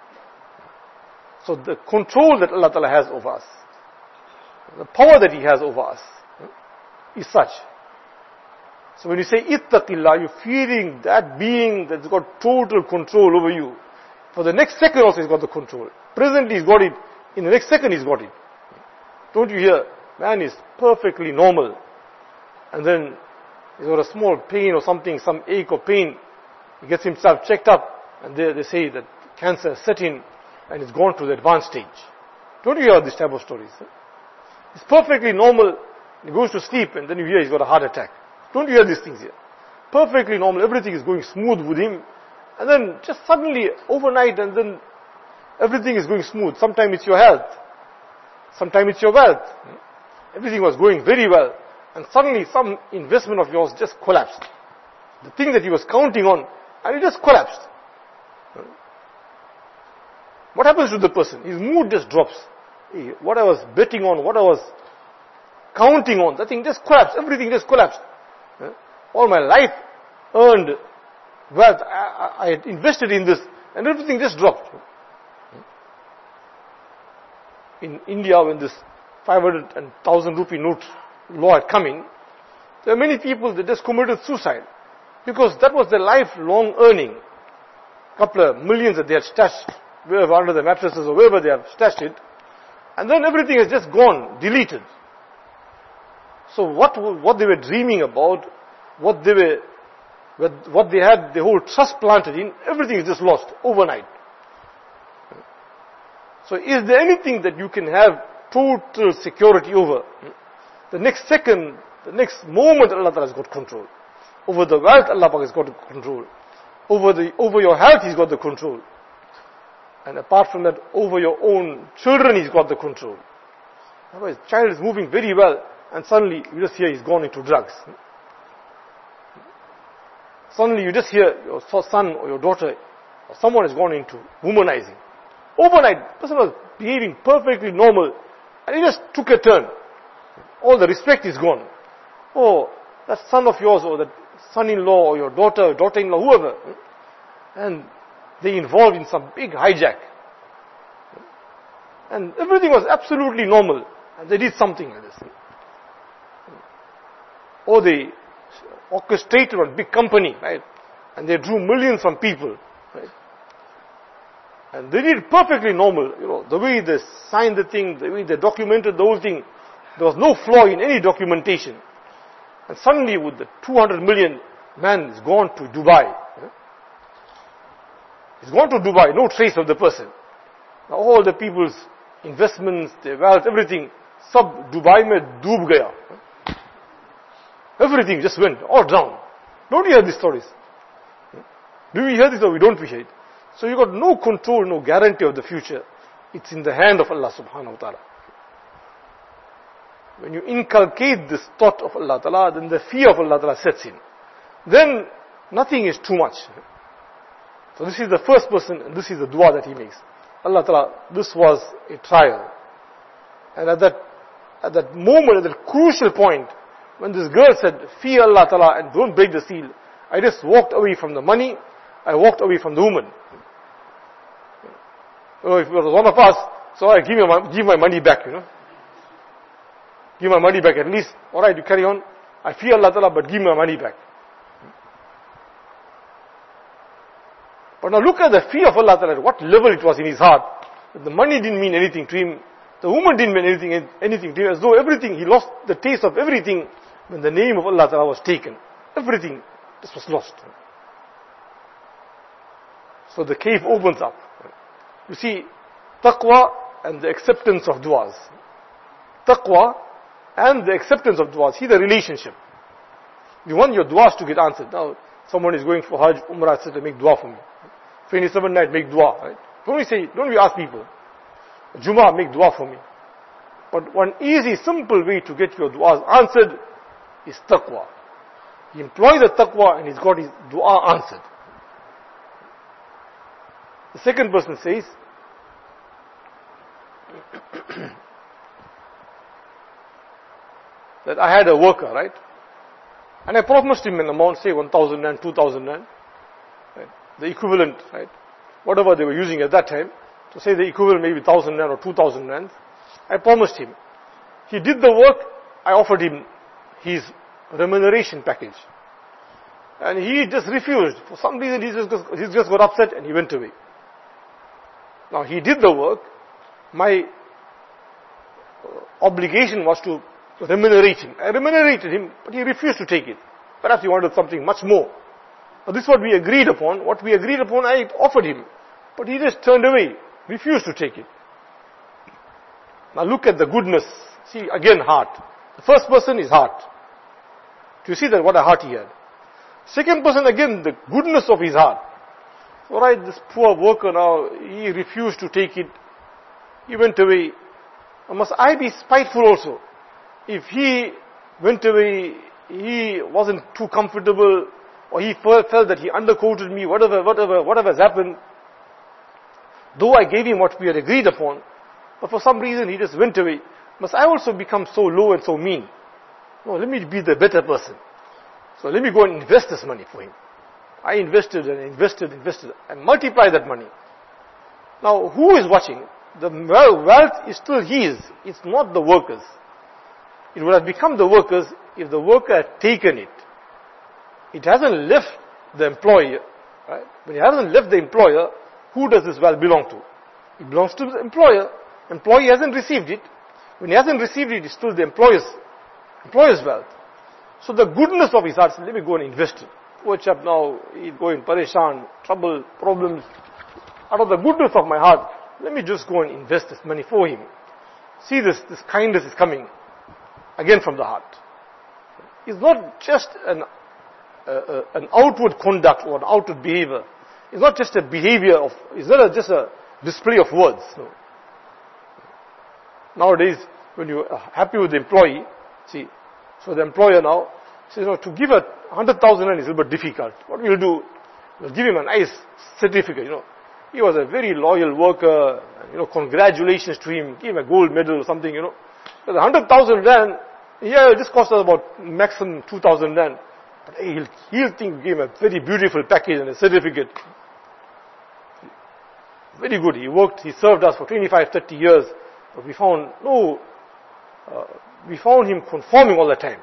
Speaker 1: So the control that Allah Ta'ala has over us, the power that He has over us, is such. So when you say ittaqillah, you're fearing that being that's got total control over you. For the next second also He's got the control. Presently He's got it, in the next second He's got it. Don't you hear? Man is perfectly normal. And then he's got a small pain or something, some ache or pain. He gets himself checked up, and they, they say that cancer has set in and it's gone to the advanced stage. Don't you hear this type of stories? It's perfectly normal. He goes to sleep and then you hear he's got a heart attack. Don't you hear these things here? Perfectly normal, everything is going smooth with him. And then just suddenly, overnight, and then everything is going smooth. Sometimes it's your health. Sometimes it's your wealth. Everything was going very well. And suddenly some investment of yours just collapsed. The thing that he was counting on, and it just collapsed. What happens to the person? His mood just drops. What I was betting on, what I was counting on, that thing just collapsed. Everything just collapsed. All my life earned wealth, I, I had invested in this, and everything just dropped. In India, when this five hundred thousand rupee note law had come in, there were many people that just committed suicide, because that was their lifelong earning. Couple of millions that they had stashed wherever under the mattresses or wherever they have stashed it, and then everything has just gone, deleted. So what what they were dreaming about, what they were, what they had the whole trust planted in, everything is just lost overnight. So is there anything that you can have total security over? The next second, the next moment, Allah Ta'ala has got control. Over the wealth, Allah Ta'ala has got control. Over the over your health, He's got the control. And apart from that, over your own children, He's got the control. Otherwise, the child is moving very well, and suddenly you just hear he's gone into drugs. Suddenly you just hear your son or your daughter or someone has gone into womanizing. Overnight, the person was behaving perfectly normal, and he just took a turn. All the respect is gone. Oh, that son of yours, or that son-in-law, or your daughter, or daughter-in-law, whoever. And they involved in some big hijack. And everything was absolutely normal. And they did something like this. Or they orchestrated a big company, right? And they drew millions from people, right? And they did perfectly normal, you know, the way they signed the thing, the way they documented the whole thing. There was no flaw in any documentation. And suddenly with the two hundred million, man is gone to Dubai. He's gone to Dubai, no trace of the person. Now all the people's investments, their wealth, everything, sab Dubai mein doob gaya. Everything just went, all down. Don't you hear these stories? Do we hear this or we don't we hear it? So you got no control, no guarantee of the future. It's in the hand of Allah subhanahu wa ta'ala. When you inculcate this thought of Allah ta'ala, then the fear of Allah ta'ala sets in. Then nothing is too much. So this is the first person, and this is the dua that he makes. Allah ta'ala, this was a trial. And at that, at that moment, at that crucial point, when this girl said, fear Allah ta'ala and don't break the seal, I just walked away from the money, I walked away from the woman. Oh, if it was one of us, so I give, my, give my money back, you know. Give my money back at least. Alright, you carry on. I fear Allah ta'ala, but give me my money back. But now look at the fear of Allah ta'ala, what level it was in his heart. The money didn't mean anything to him. The woman didn't mean anything, anything to him. As though everything, he lost the taste of everything when the name of Allah ta'ala was taken. Everything, this was lost. So the cave opens up. You see, taqwa and the acceptance of du'as. Taqwa and the acceptance of du'as. See the relationship. You want your du'as to get answered. Now, someone is going for Hajj, Umrah, et cetera, make dua for me. twenty-seven night, make dua, right? Don't we say, don't we ask people, Jummah, make dua for me. But one easy, simple way to get your du'as answered is taqwa. He employs the taqwa and he's got his dua answered. The second person says, that I had a worker, right? And I promised him an amount, say one thousand rand, two thousand rand, right? The equivalent, right? Whatever they were using at that time, to say the equivalent maybe one thousand rand or two thousand rand. I promised him. He did the work, I offered him his remuneration package. And he just refused. For some reason he just, he just got upset and he went away. Now he did the work. My obligation was to remunerate him. I remunerated him, but he refused to take it. Perhaps he wanted something much more. But this is what we agreed upon. What we agreed upon, I offered him. But he just turned away, refused to take it. Now look at the goodness. See, again, heart. The first person is heart. Do you see that what a heart he had? Second person, again, the goodness of his heart. Alright, this poor worker now, he refused to take it. He went away. Now must I be spiteful also? If he went away, he wasn't too comfortable, or he felt that he underquoted me, whatever, whatever, whatever has happened. Though I gave him what we had agreed upon, but for some reason he just went away. Must I also become so low and so mean? No, let me be the better person. So let me go and invest this money for him. I invested and invested, invested, and multiply that money. Now, who is watching? The wealth is still his. It's not the workers. It would have become the workers if the worker had taken it. It hasn't left the employer, right? When it hasn't left the employer, who does this wealth belong to? It belongs to the employer. Employee hasn't received it. When he hasn't received it, it's still the employer's, employer's wealth. So the goodness of his heart says, let me go and invest it. Poor chap now, he's going pareshan, trouble, problems. Out of the goodness of my heart, let me just go and invest this money for him. See this, this kindness is coming again from the heart. It's not just an, uh, uh, an outward conduct or an outward behavior. It's not just a behavior of, it's not a, just a display of words. No. Nowadays, when you are happy with the employee, see, so the employer now says, you know, to give a hundred thousand rand is a little bit difficult. What we'll do, we'll give him a nice certificate, you know. He was a very loyal worker, you know, congratulations to him, give him a gold medal or something, you know. But a hundred thousand rand, yeah, it just cost us about maximum two thousand rand. But he'll, he'll think we gave him a very beautiful package and a certificate. Very good. He worked, he served us for twenty-five, thirty years. But we found no, uh, we found him conforming all the time.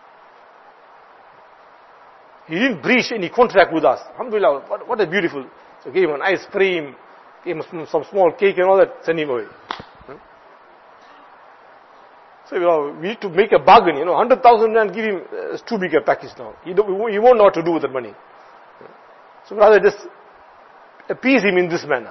Speaker 1: He didn't breach any contract with us. Alhamdulillah, what, what a beautiful. So gave him an ice cream, gave him some, some small cake and all that, send him away. Hmm? So, you know, we need to make a bargain, you know, one hundred thousand rand, give him, uh, it's too big a package now. He, don't, he won't know what to do with the money. So rather just appease him in this manner.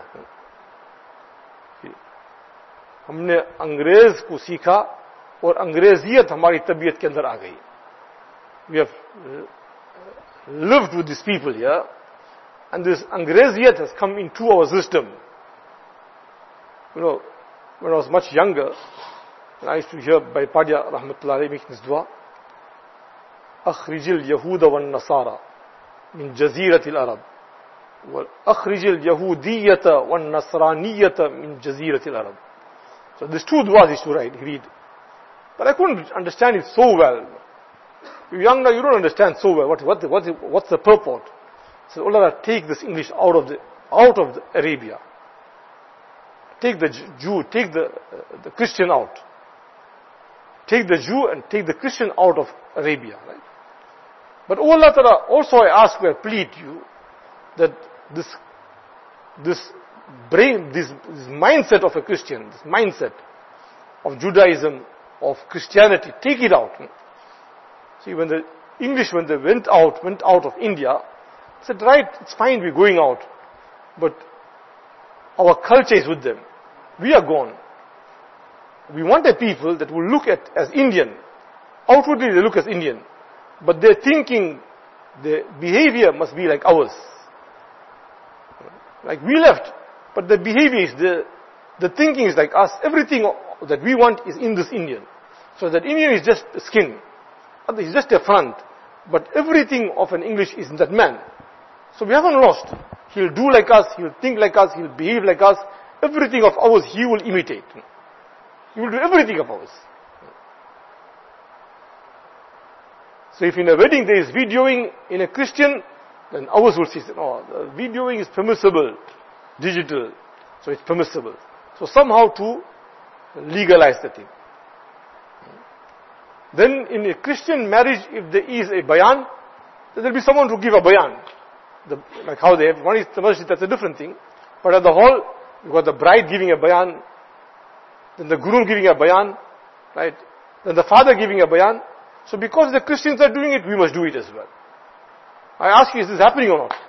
Speaker 1: हमने अंग्रेज को सीखा और अंग्रेजियत हमारी तबीयत के अंदर आ गई. We have lived with these people here, and this अंग्रेजियत has come into our system. You know, when I was much younger, and I used to hear by Padia Rahmatullah alayhi making this dua, أخرج اليهود والنصارى من جزيرة العرب وأخرج اليهودية والنصرانية من جزيرة العرب. So these two du'as he used to write, he read. But I couldn't understand it so well. You're young now, you don't understand so well. What, what, what, what's the purport? So Allah, take this English out of the, out of the Arabia. Take the Jew, take the, uh, the Christian out. Take the Jew and take the Christian out of Arabia, right? But oh Allah Ta'ala, also I ask you, I plead you, that this, this brain, this, this mindset of a Christian, this mindset of Judaism, of Christianity, take it out. See, when the English, when they went out, went out of India, said, right, it's fine, we're going out. but our culture is with them. We are gone. We want a people that will look at as Indian. Outwardly they look as Indian, but their thinking, their behavior must be like ours. Like we left, but the behavior is the, the thinking is like us. Everything that we want is in this Indian. So that Indian is just skin. He's just a front. But everything of an English is in that man. So we haven't lost. He'll do like us, he'll think like us, he'll behave like us. Everything of ours he will imitate. He will do everything of ours. So if in a wedding there is videoing in a Christian, then ours will say, no, the videoing is permissible, digital, so it's permissible. So somehow to legalize the thing. Then in a Christian marriage, if there is a bayan, then there will be someone to give a bayan. The, like how they have, one is the masjid, that's a different thing. But at the hall, you got the bride giving a bayan, then the groom giving a bayan, right? Then the father giving a bayan. So because the Christians are doing it, we must do it as well. I ask you, is this happening or not?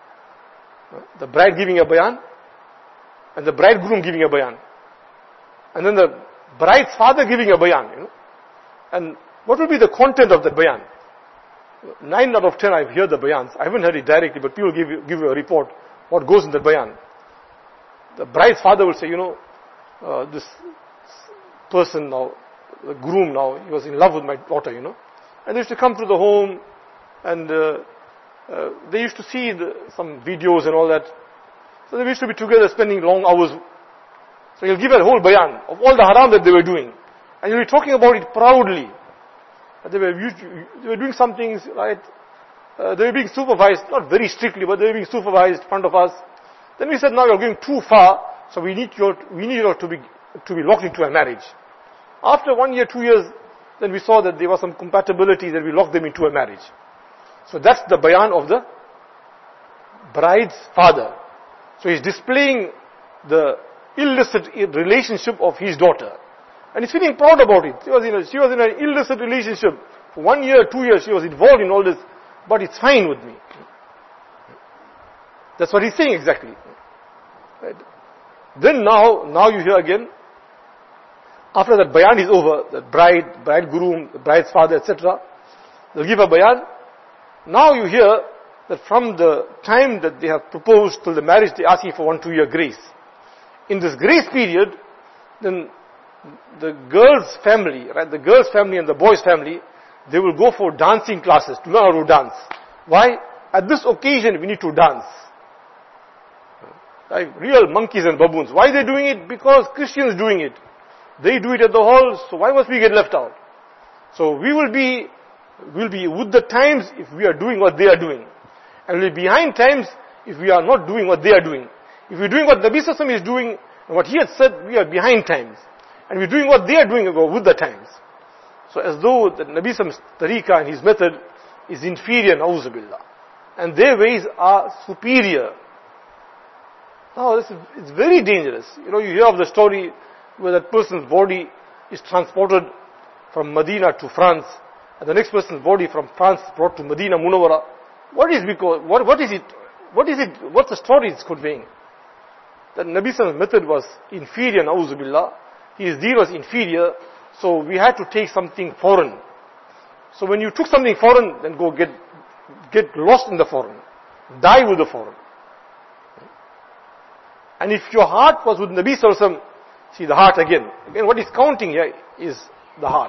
Speaker 1: The bride giving a bayan, and the bridegroom giving a bayan. And then the bride's father giving a bayan, you know. And what will be the content of the bayan? Nine out of ten I've heard the bayans. I haven't heard it directly, but people give you, give you a report what goes in the bayan. The bride's father will say, you know, uh, this person now, the groom now, he was in love with my daughter, you know. And they used to come to the home, and uh, uh, they used to see the, some videos and all that. So they used to be together spending long hours. So he'll give a whole bayan of all the haram that they were doing. And he'll be talking about it proudly. They were, they were doing some things, right? Uh, they were being supervised, not very strictly, but they were being supervised in front of us. Then we said, now you're going too far, so we need you, we need you to be, to be locked into a marriage. After one year, two years, then we saw that there was some compatibility, that we locked them into a marriage. So that's the bayan of the bride's father. So he's displaying the illicit relationship of his daughter. And he's feeling proud about it. She was in a, she was in an illicit relationship. For one year, two years, she was involved in all this. But it's fine with me. That's what he's saying exactly. Right? Then now, now you hear again, after that bayan is over, the bride, bridegroom, the bride's father, et cetera, they'll give a bayan. Now you hear that from the time that they have proposed till the marriage, they're asking for one, two year grace. In this grace period, then the girl's family, right, the girl's family and the boy's family, they will go for dancing classes to learn how to dance. Why? At this occasion, we need to dance. Like real monkeys and baboons. Why are they doing it? Because Christians doing it. They do it at the halls, so why must we get left out? So we will be, we'll be with the times if we are doing what they are doing. And we'll be behind times if we are not doing what they are doing. If we're doing what Nabi Sallallahu Alaihi Wasallam is doing, and what he had said, we are behind times. And we're doing what they are doing with the times. So as though the Nabi Sallallahu Alaihi Wasallam's tariqah and his method is inferior, na'uzu billah. And their ways are superior. Now this is, it's very dangerous. You know, you hear of the story where that person's body is transported from Medina to France, and the next person's body from France brought to Medina Munawwara. What is because, what, what is it, what is it, what's the story it's conveying? That Nabi Sallallahu Alaihi Wasallam's method was inferior, na'uzu billah. His deen was inferior, so we had to take something foreign. So when you took something foreign, then go get, get lost in the foreign. Die with the foreign. And if your heart was with Nabi Sallallahu Alaihi Wasallam, see the heart again. Again, what is counting here is the heart.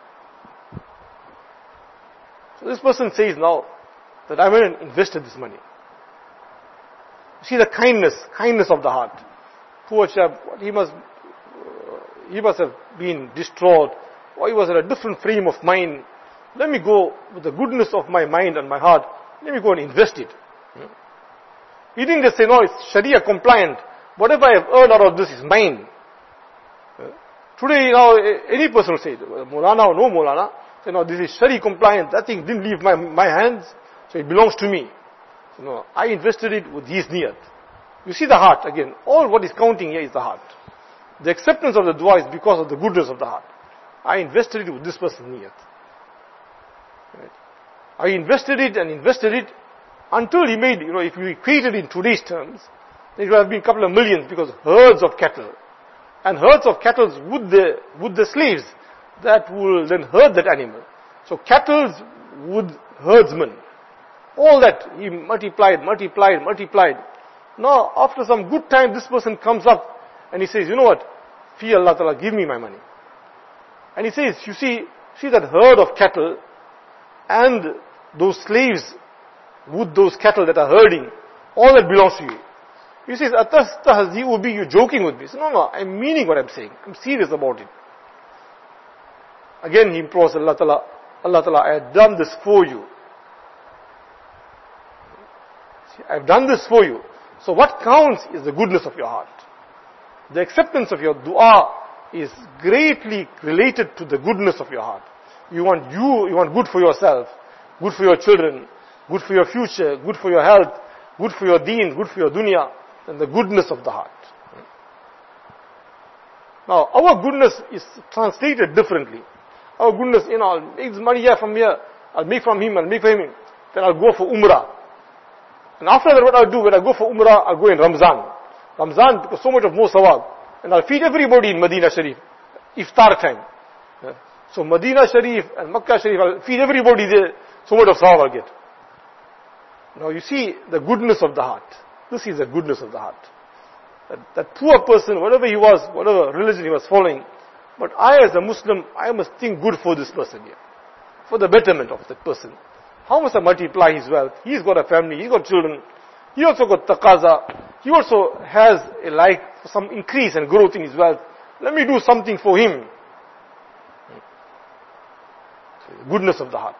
Speaker 1: So this person says now that I went and invested this money. See the kindness, kindness of the heart. Poor chap, he must, he must have been distraught, or he was in a different frame of mind. Let me go with the goodness of my mind and my heart. Let me go and invest it. He didn't just say, no, it's Sharia compliant. Whatever I have earned out of this is mine. Today, now, any person will say, Maulana or no Maulana, say, no, this is Sharia compliant. That thing didn't leave my, my hands, so it belongs to me. So, no, I invested it with his niyat. You see the heart again. All what is counting here is the heart. The acceptance of the dua is because of the goodness of the heart. I invested it with this person's niyat. Right. I invested it and invested it until he made, you know, if you equate it in today's terms, It would have been a couple of millions because herds of cattle. And herds of cattle with the, with the slaves that will then herd that animal. So cattle with herdsmen. All that he multiplied, multiplied, multiplied. Now after some good time this person comes up and he says, you know what? Fear Allah Ta'ala, give me my money. And he says, you see, see that herd of cattle and those slaves with those cattle that are herding, all that belongs to you. He says, Atastahzi'u, you're joking with me. He says, no, no, I'm meaning what I'm saying. I'm serious about it. Again he implores Allah Ta'ala, Allah Ta'ala, I have done this for you. I've done this for you. So what counts is the goodness of your heart. The acceptance of your dua is greatly related to the goodness of your heart. You want you, you want good for yourself, good for your children, good for your future, good for your health, good for your deen, good for your dunya, and the goodness of the heart. Now, our goodness is translated differently. Our goodness, you know, I'll make this money here from here, I'll make from him, I'll make from him, then I'll go for Umrah. And after that, what I'll do, when I go for Umrah, I'll go in Ramzan. Ramzan, because so much of more sawab. And I'll feed everybody in Medina Sharif. Iftar time. Yeah. So Medina Sharif and Makkah Sharif, I'll feed everybody there. So much of sawab I'll get. Now you see the goodness of the heart. This is the goodness of the heart. That, that poor person, whatever he was, whatever religion he was following, but I as a Muslim, I must think good for this person here. For the betterment of that person. How must I multiply his wealth? He's got a family, he's got children. He also got taqaza. He also has a like for some increase and growth in his wealth. Let me do something for him. Goodness of the heart.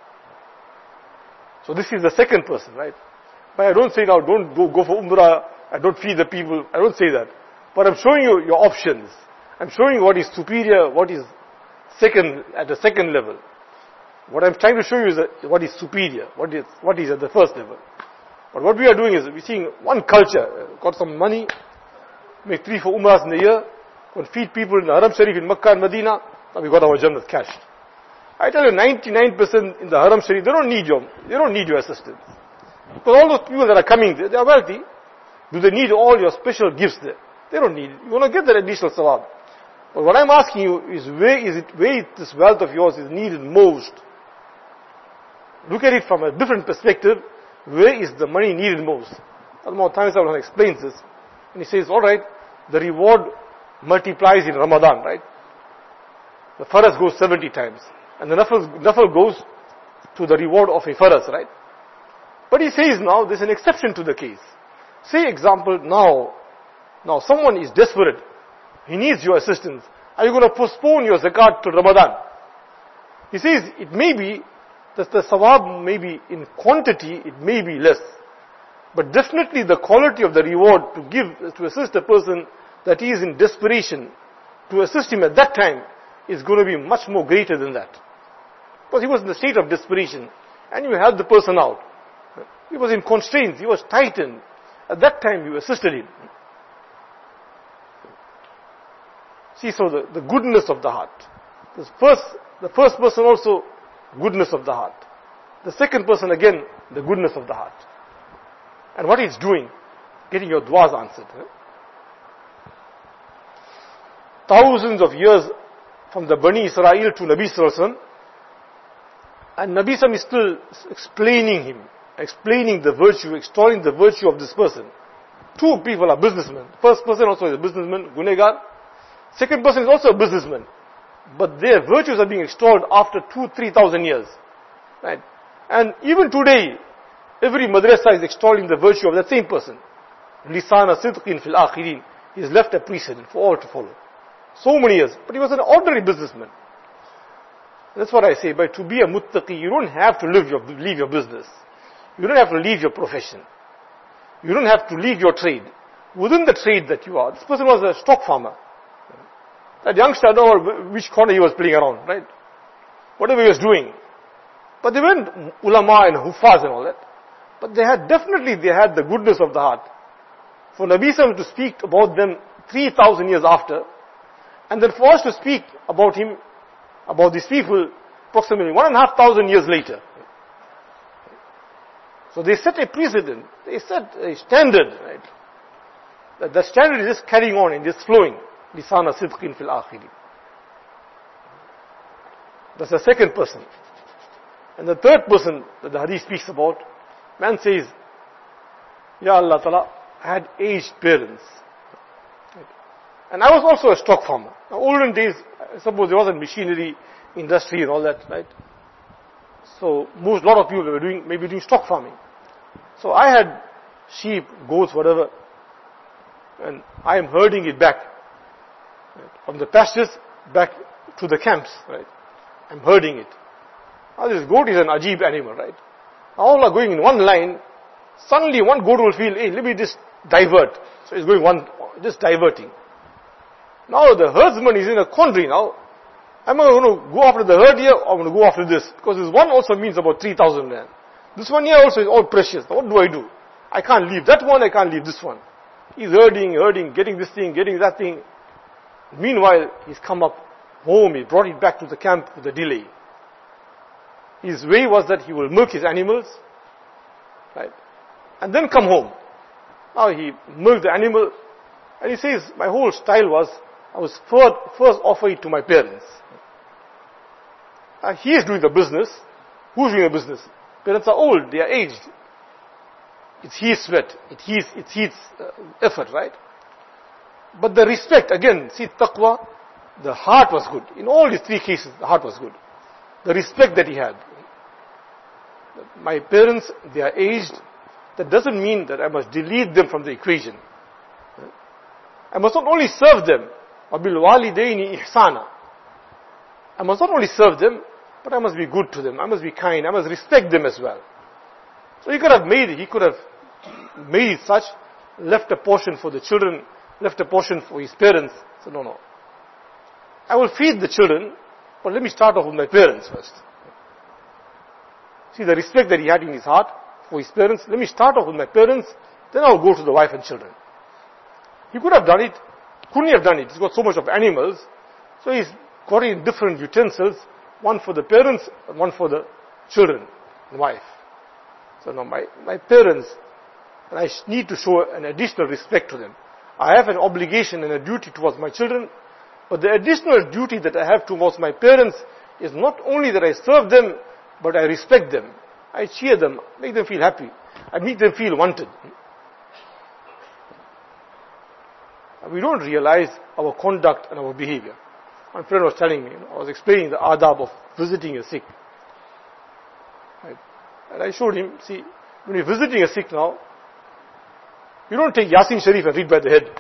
Speaker 1: So this is the second person, right? But I don't say now, don't go, go for Umrah, I don't feed the people. I don't say that. But I'm showing you your options. I'm showing you what is superior, what is second, at the second level. What I'm trying to show you is what is superior, what is, what is at the first level. But what we are doing is, we're seeing one culture, got some money, make three, four umrahs in a year, go and feed people in the Haram Sharif in Makkah and Medina, now we got our Jannat cashed. I tell you, ninety-nine percent in the Haram Sharif, they don't need your, they don't need your assistance. Because all those people that are coming there, they are wealthy. Do they need all your special gifts there? They don't need it. You want to get that additional sawab. But what I'm asking you is, where is it, where is this wealth of yours is needed most? Look at it from a different perspective. Where is the money needed most? Al-Mawt Thamisa explains this. And he says, alright, the reward multiplies in Ramadan, right? The faraz goes seventy times. And the nafal, nafal goes to the reward of a faraz, right? But he says now, there's an exception to the case. Say example, now, now someone is desperate. He needs your assistance. Are you going to postpone your zakat to Ramadan? He says, it may be that the sawab may be in quantity, it may be less. But definitely the quality of the reward to give, to assist a person that he is in desperation, to assist him at that time, is going to be much more greater than that. Because he was in the state of desperation, and you helped the person out. He was in constraints, he was tightened. At that time you assisted him. See, so the, the goodness of the heart. This first, the first person also, goodness of the heart. The second person again, the goodness of the heart. And what he's doing, getting your du'as answered. Eh? Thousands of years from the Bani Israel to Nabi Sallallahu Alaihi Wasallam, and Nabi Sallallahu Alaihi Wasallam is still explaining him, explaining the virtue, extolling the virtue of this person. Two people are businessmen. First person also is a businessman, Gunegar. Second person is also a businessman. But their virtues are being extolled after two, three thousand years. Right? And even today, every madrasa is extolling the virtue of that same person. Lisana sidqin fil akhirin. He has left a precedent for all to follow. So many years. But he was an ordinary businessman. That's what I say. But to be a muttaqi, you don't have to leave your, leave your business. You don't have to leave your profession. You don't have to leave your trade. Within the trade that you are. This person was a stock farmer. That youngster, I don't know which corner he was playing around, right? Whatever he was doing. But they weren't ulama and huffaz and all that. But they had, definitely they had the goodness of the heart. For Nabi Sallallahu Alaihi Wasallam to speak about them three thousand years after, and then for us to speak about him, about these people, approximately one and a half thousand years later. So they set a precedent. They set a standard, right? That the standard is just carrying on and just flowing. Lisana sidqin fil akhiri. That's the second person. And the third person that the hadith speaks about, man says, Ya Allah Ta'ala, I had aged parents. And I was also a stock farmer. Now, olden days, I suppose there wasn't machinery, industry and all that, right? So, most, lot of people were doing, maybe doing stock farming. So I had sheep, goats, whatever, and I am herding it back, right, from the pastures back to the camps, right? I'm herding it. Now this goat is an ajib animal, right? All are going in one line. Suddenly one goat will feel, hey, let me just divert. So it's going one, just diverting. Now the herdsman is in a quandary now. Am I going to go after the herd here or am I going to go after this? Because this one also means about three thousand rand. This one here also is all precious. Now what do I do? I can't leave that one, I can't leave this one. He's herding, herding, getting this thing, getting that thing. Meanwhile, he's come up home, he brought it back to the camp with a delay. His way was that he will milk his animals, right? And then come home. Now he milked the animal, and he says, my whole style was, I was first, first offer it to my parents. And he is doing the business. Who's doing the business? Parents are old, they are aged. It's his sweat, it's his, it's his uh, effort, right? But the respect, again, see taqwa, the heart was good. In all these three cases, the heart was good. The respect that he had. My parents, they are aged. That doesn't mean that I must delete them from the equation. I must not only serve them, وَبِالْوَالِدَيْنِ إِحْسَانًا. I must not only serve them, but I must be good to them. I must be kind. I must respect them as well. So he could have made it, he could have made it such, left a portion for the children, left a portion for his parents. So no, no. I will feed the children, but let me start off with my parents first. See the respect that he had in his heart for his parents. Let me start off with my parents, then I'll go to the wife and children. He could have done it, couldn't have done it. He's got so much of animals, so he's got it in different utensils, one for the parents and one for the children and wife. So now my, my parents, and I need to show an additional respect to them. I have an obligation and a duty towards my children, but the additional duty that I have towards my parents is not only that I serve them, but I respect them. I cheer them, make them feel happy. I make them feel wanted. We don't realize our conduct and our behavior. One friend was telling me, you know, I was explaining the adab of visiting a sick. Right? And I showed him, see, when you're visiting a sick now, you don't take Yasin Sharif and read by the head.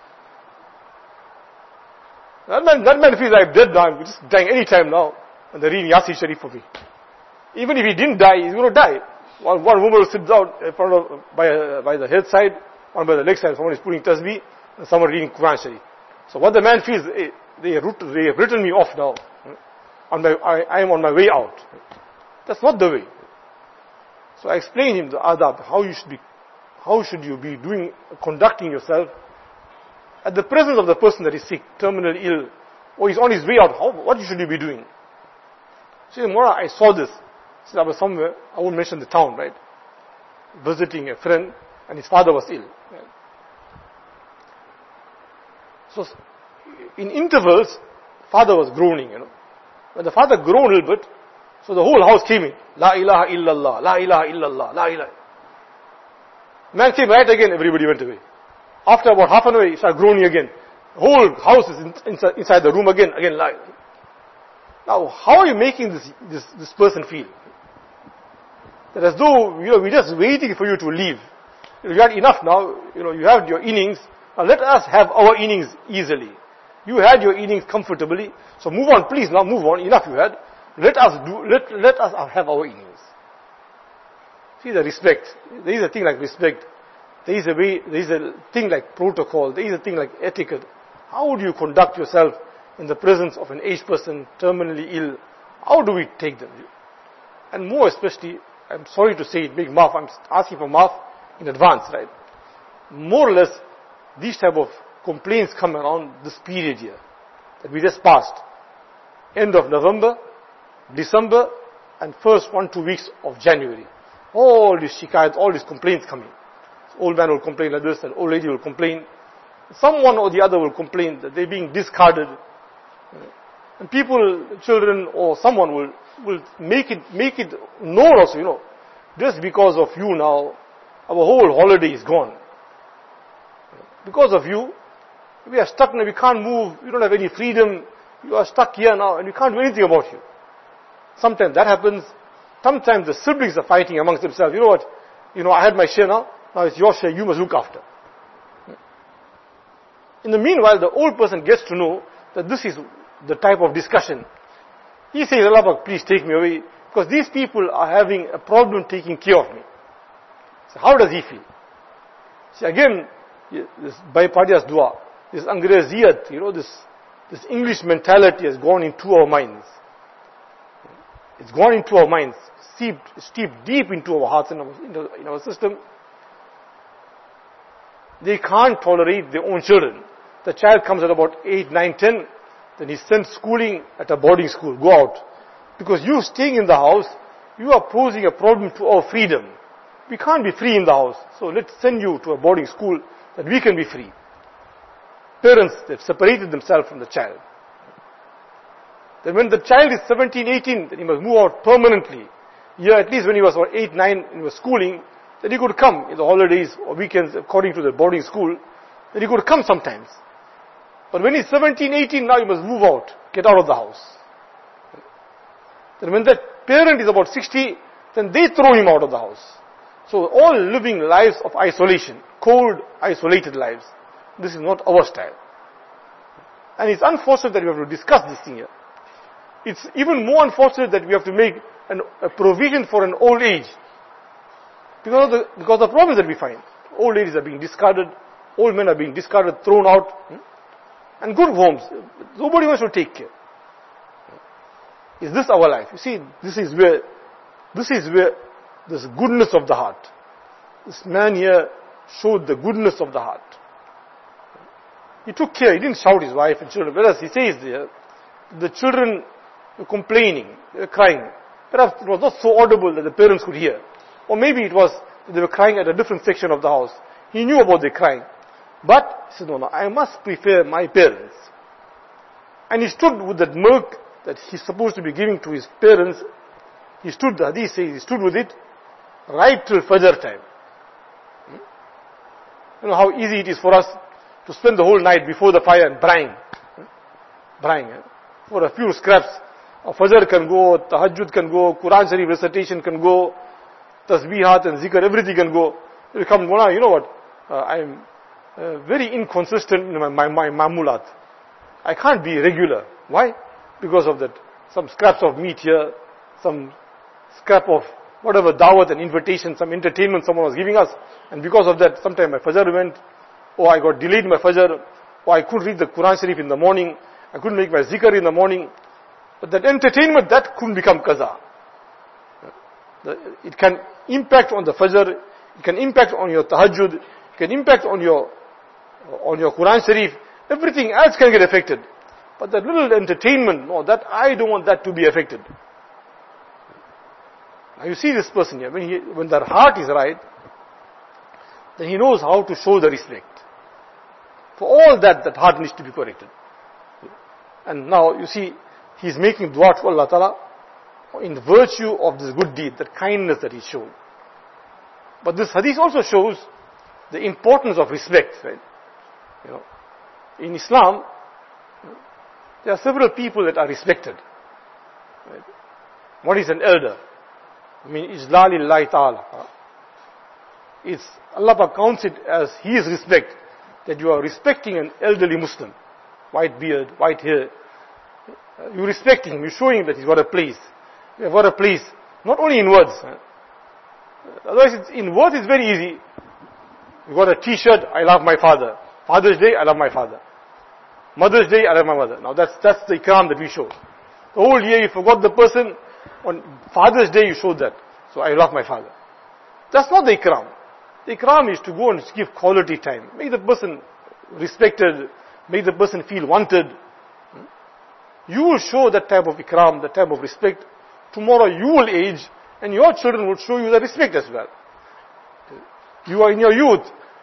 Speaker 1: That man, that man feels like I'm dead now, I'm just dying any time now, and they're reading Yasin Sharif for me. Even if he didn't die, he's going to die. One, one woman will sit down in front of, by, uh, by the head side, one by the leg side, someone is putting tasbih, and someone reading Quran Sharif. So what the man feels, eh, they, have, they have written me off now. On my, I, I am on my way out. That's not the way. So I explained him the adab, how you should be, how should you be doing, conducting yourself at the presence of the person that is sick, terminally ill, or he's on his way out. How, what should you be doing? So Mora, I saw this. So I was somewhere, I won't mention the town, right? Visiting a friend, and his father was ill. Right? So in intervals, father was groaning, you know. When the father groaned a little bit, so the whole house came in. La ilaha illallah, la ilaha illallah, la ilaha. Man came right again, everybody went away. After about half an hour, he started groaning again. The whole house is in, inside, inside the room again, again, la. Now, how are you making this, this, this person feel? That as though, you know, we're just waiting for you to leave. You know, you had enough now, you know, you have your innings. Now let us have our innings easily. You had your innings comfortably. So move on, please, now move on. Enough you had. Let us do, let, let us have our innings. See the respect. There is a thing like respect. There is a way, there is a thing like protocol. There is a thing like etiquette. How would you conduct yourself in the presence of an aged person, terminally ill? How do we take them? And more especially, I'm sorry to say it, big maaf, I'm asking for maaf in advance, right? More or less, these type of complaints come around this period here that we just passed. End of November, December, and first one, two weeks of January. All these shikayat, all these complaints coming. Old man will complain like this, and old lady will complain. someone or the other will complain that they're being discarded. And people, children or someone will, will make it, make it known also, you know, just because of you now, our whole holiday is gone. Because of you, we are stuck now, we can't move, we don't have any freedom, you are stuck here now and we can't do anything about you. Sometimes that happens, sometimes the siblings are fighting amongst themselves. You know what, you know, I had my share now, now it's your share, you must look after. In the meanwhile, the old person gets to know that this is the type of discussion. He says, Allah, please take me away, because these people are having a problem taking care of me. So how does he feel? See, again, this Baipardiya's dua, this Angreziyat, you know, this, this English mentality has gone into our minds. It's gone into our minds, steeped, steeped deep into our hearts and our, in our system. They can't tolerate their own children. The child comes at about eight, nine, ten, then he's sent schooling at a boarding school. Go out. Because you staying in the house, you are posing a problem to our freedom. We can't be free in the house. So let's send you to a boarding school that we can be free. Parents, they've separated themselves from the child. Then when the child is seventeen, eighteen, then he must move out permanently. Yeah, at least when he was about eight, nine, and he was schooling, then he could come in the holidays or weekends according to the boarding school. Then he could come sometimes. But when he's seventeen, eighteen, now he must move out, get out of the house. Then when that parent is about sixty, then they throw him out of the house. So all living lives of isolation, cold, isolated lives. This is not our style. And it's unfortunate that we have to discuss this thing here. It's even more unfortunate that we have to make an, a provision for an old age. Because of, the, because of the problems that we find. Old ladies are being discarded, old men are being discarded, thrown out. And good homes, nobody wants to take care. Is this our life? You see, this is where, this is where this goodness of the heart. This man here showed the goodness of the heart. He took care, he didn't shout his wife and children. Whereas he says there, the children were complaining, they were crying. Perhaps it was not so audible that the parents could hear. Or maybe it was that they were crying at a different section of the house. He knew about their crying. But he said, no, no, I must prefer my parents. And he stood with that milk that he's supposed to be giving to his parents. He stood, the hadith says, he stood with it right till Fajr time. You know how easy it is for us to spend the whole night before the fire and brine. Brine. Eh? For a few scraps. Fajr can go, Tahajjud can go, Quran Sharif recitation can go, Tasbihat and Zikr, everything can go. You come, you know what, uh, I'm uh, very inconsistent in my, my, my mamulat. I can't be regular. Why? Because of that. Some scraps of meat here, some scrap of whatever dawat and invitation, some entertainment someone was giving us. And because of that, sometime my Fajr went, or I got delayed my Fajr, or I couldn't read the Quran Sharif in the morning, I couldn't make my Zikr in the morning. But that entertainment, that couldn't become qaza. It can impact on the Fajr, it can impact on your Tahajjud, it can impact on your, on your Quran Sharif, everything else can get affected. But that little entertainment, no, that I don't want that to be affected. Now you see this person here, when, he, when their heart is right, then he knows how to show the respect. For all that, that heart needs to be corrected. And now you see, he's making dua to Allah Ta'ala in virtue of this good deed, that kindness that he showed. But this hadith also shows the importance of respect, right? You know, in Islam, there are several people that are respected. Right? What is an elder? I mean, Ijlalillahi Ta'ala. It's, Allah counts it as His respect, that you are respecting an elderly Muslim. White beard, white hair. You're respecting him, you're showing that he's got a place. You've got a place, not only in words. Otherwise, it's, in words it's very easy. You got a t-shirt, I love my father. Father's Day, I love my father. Mother's Day, I love my mother. Now that's, that's the ikram that we show. The whole year you forgot the person, on Father's Day you showed that. So I love my father. That's not the ikram. The ikram is to go and give quality time. Make the person respected, make the person feel wanted. You will show that type of ikram, that type of respect. Tomorrow you will age and your children will show you the respect as well. You are in your youth.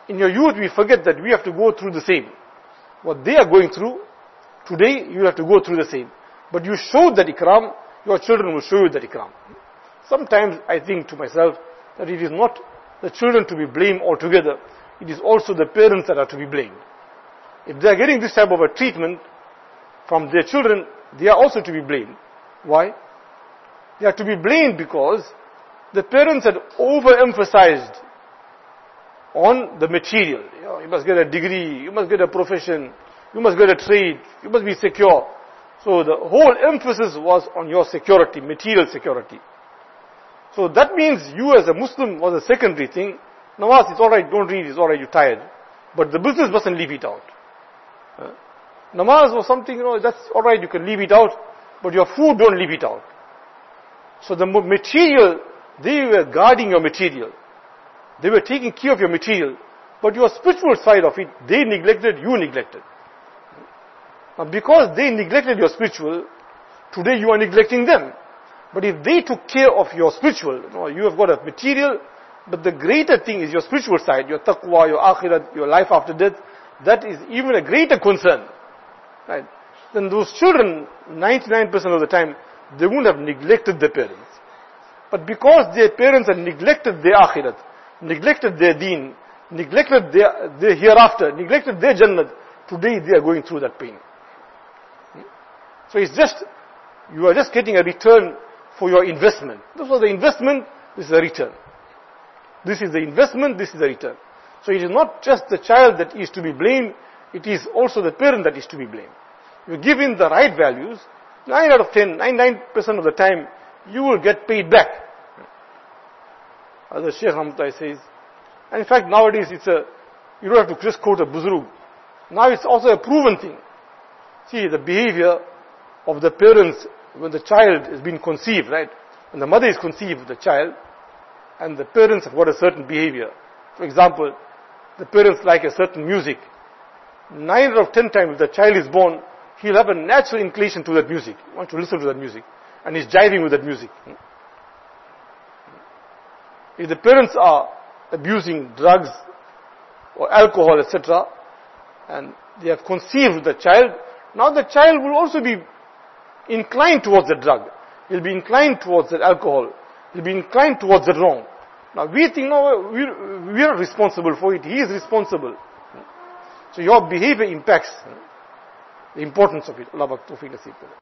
Speaker 1: in your youth we forget that we have to go through the same. What they are going through, today you have to go through the same. But you showed that ikram, your children will show you that ikram. Sometimes I think to myself that it is not the children to be blamed altogether. It is also the parents that are to be blamed. If they are getting this type of a treatment from their children, they are also to be blamed. Why? They are to be blamed because the parents had overemphasized on the material. You know, you must get a degree, you must get a profession, you must get a trade, you must be secure. So the whole emphasis was on your security, material security. So that means you as a Muslim was a secondary thing. Namaz, it's alright, don't read, it's alright, you're tired. But the business mustn't leave it out. Uh, namaz was something, you know, that's alright, you can leave it out, but your food, don't leave it out. So the material, they were guarding your material. They were taking care of your material. But your spiritual side of it, they neglected, you neglected. Now because they neglected your spiritual, today you are neglecting them. But if they took care of your spiritual, you know, you have got a material, but the greater thing is your spiritual side, your taqwa, your akhirat, your life after death, that is even a greater concern. Right? Then those children, ninety-nine percent of the time, they wouldn't have neglected their parents. But because their parents had neglected their akhirat, neglected their deen, neglected their, their hereafter, neglected their jannat, today they are going through that pain. So it's just, you are just getting a return for your investment. This was the investment, this is a return. This is the investment, this is the return. So it is not just the child that is to be blamed, it is also the parent that is to be blamed. You give in the right values, nine out of ten, ninety-nine percent of the time, you will get paid back. As the Shaykh Rahmatullah says, and in fact nowadays it's a, you don't have to just quote a buzrug. Now it's also a proven thing. See the behavior of the parents when the child is being conceived, right? When the mother is conceived with the child, and the parents have got a certain behavior. For example, the parents like a certain music. Nine out of ten times if the child is born, he'll have a natural inclination to that music. He wants to listen to that music. And he's jiving with that music. If the parents are abusing drugs or alcohol, et cetera, and they have conceived the child, now the child will also be inclined towards the drug. He'll be inclined towards the alcohol. He'll be inclined towards the wrong. Now we think, no, we, we are responsible for it. He is responsible. So your behavior impacts the importance of it. Allah Bak Tawfiq Nasib.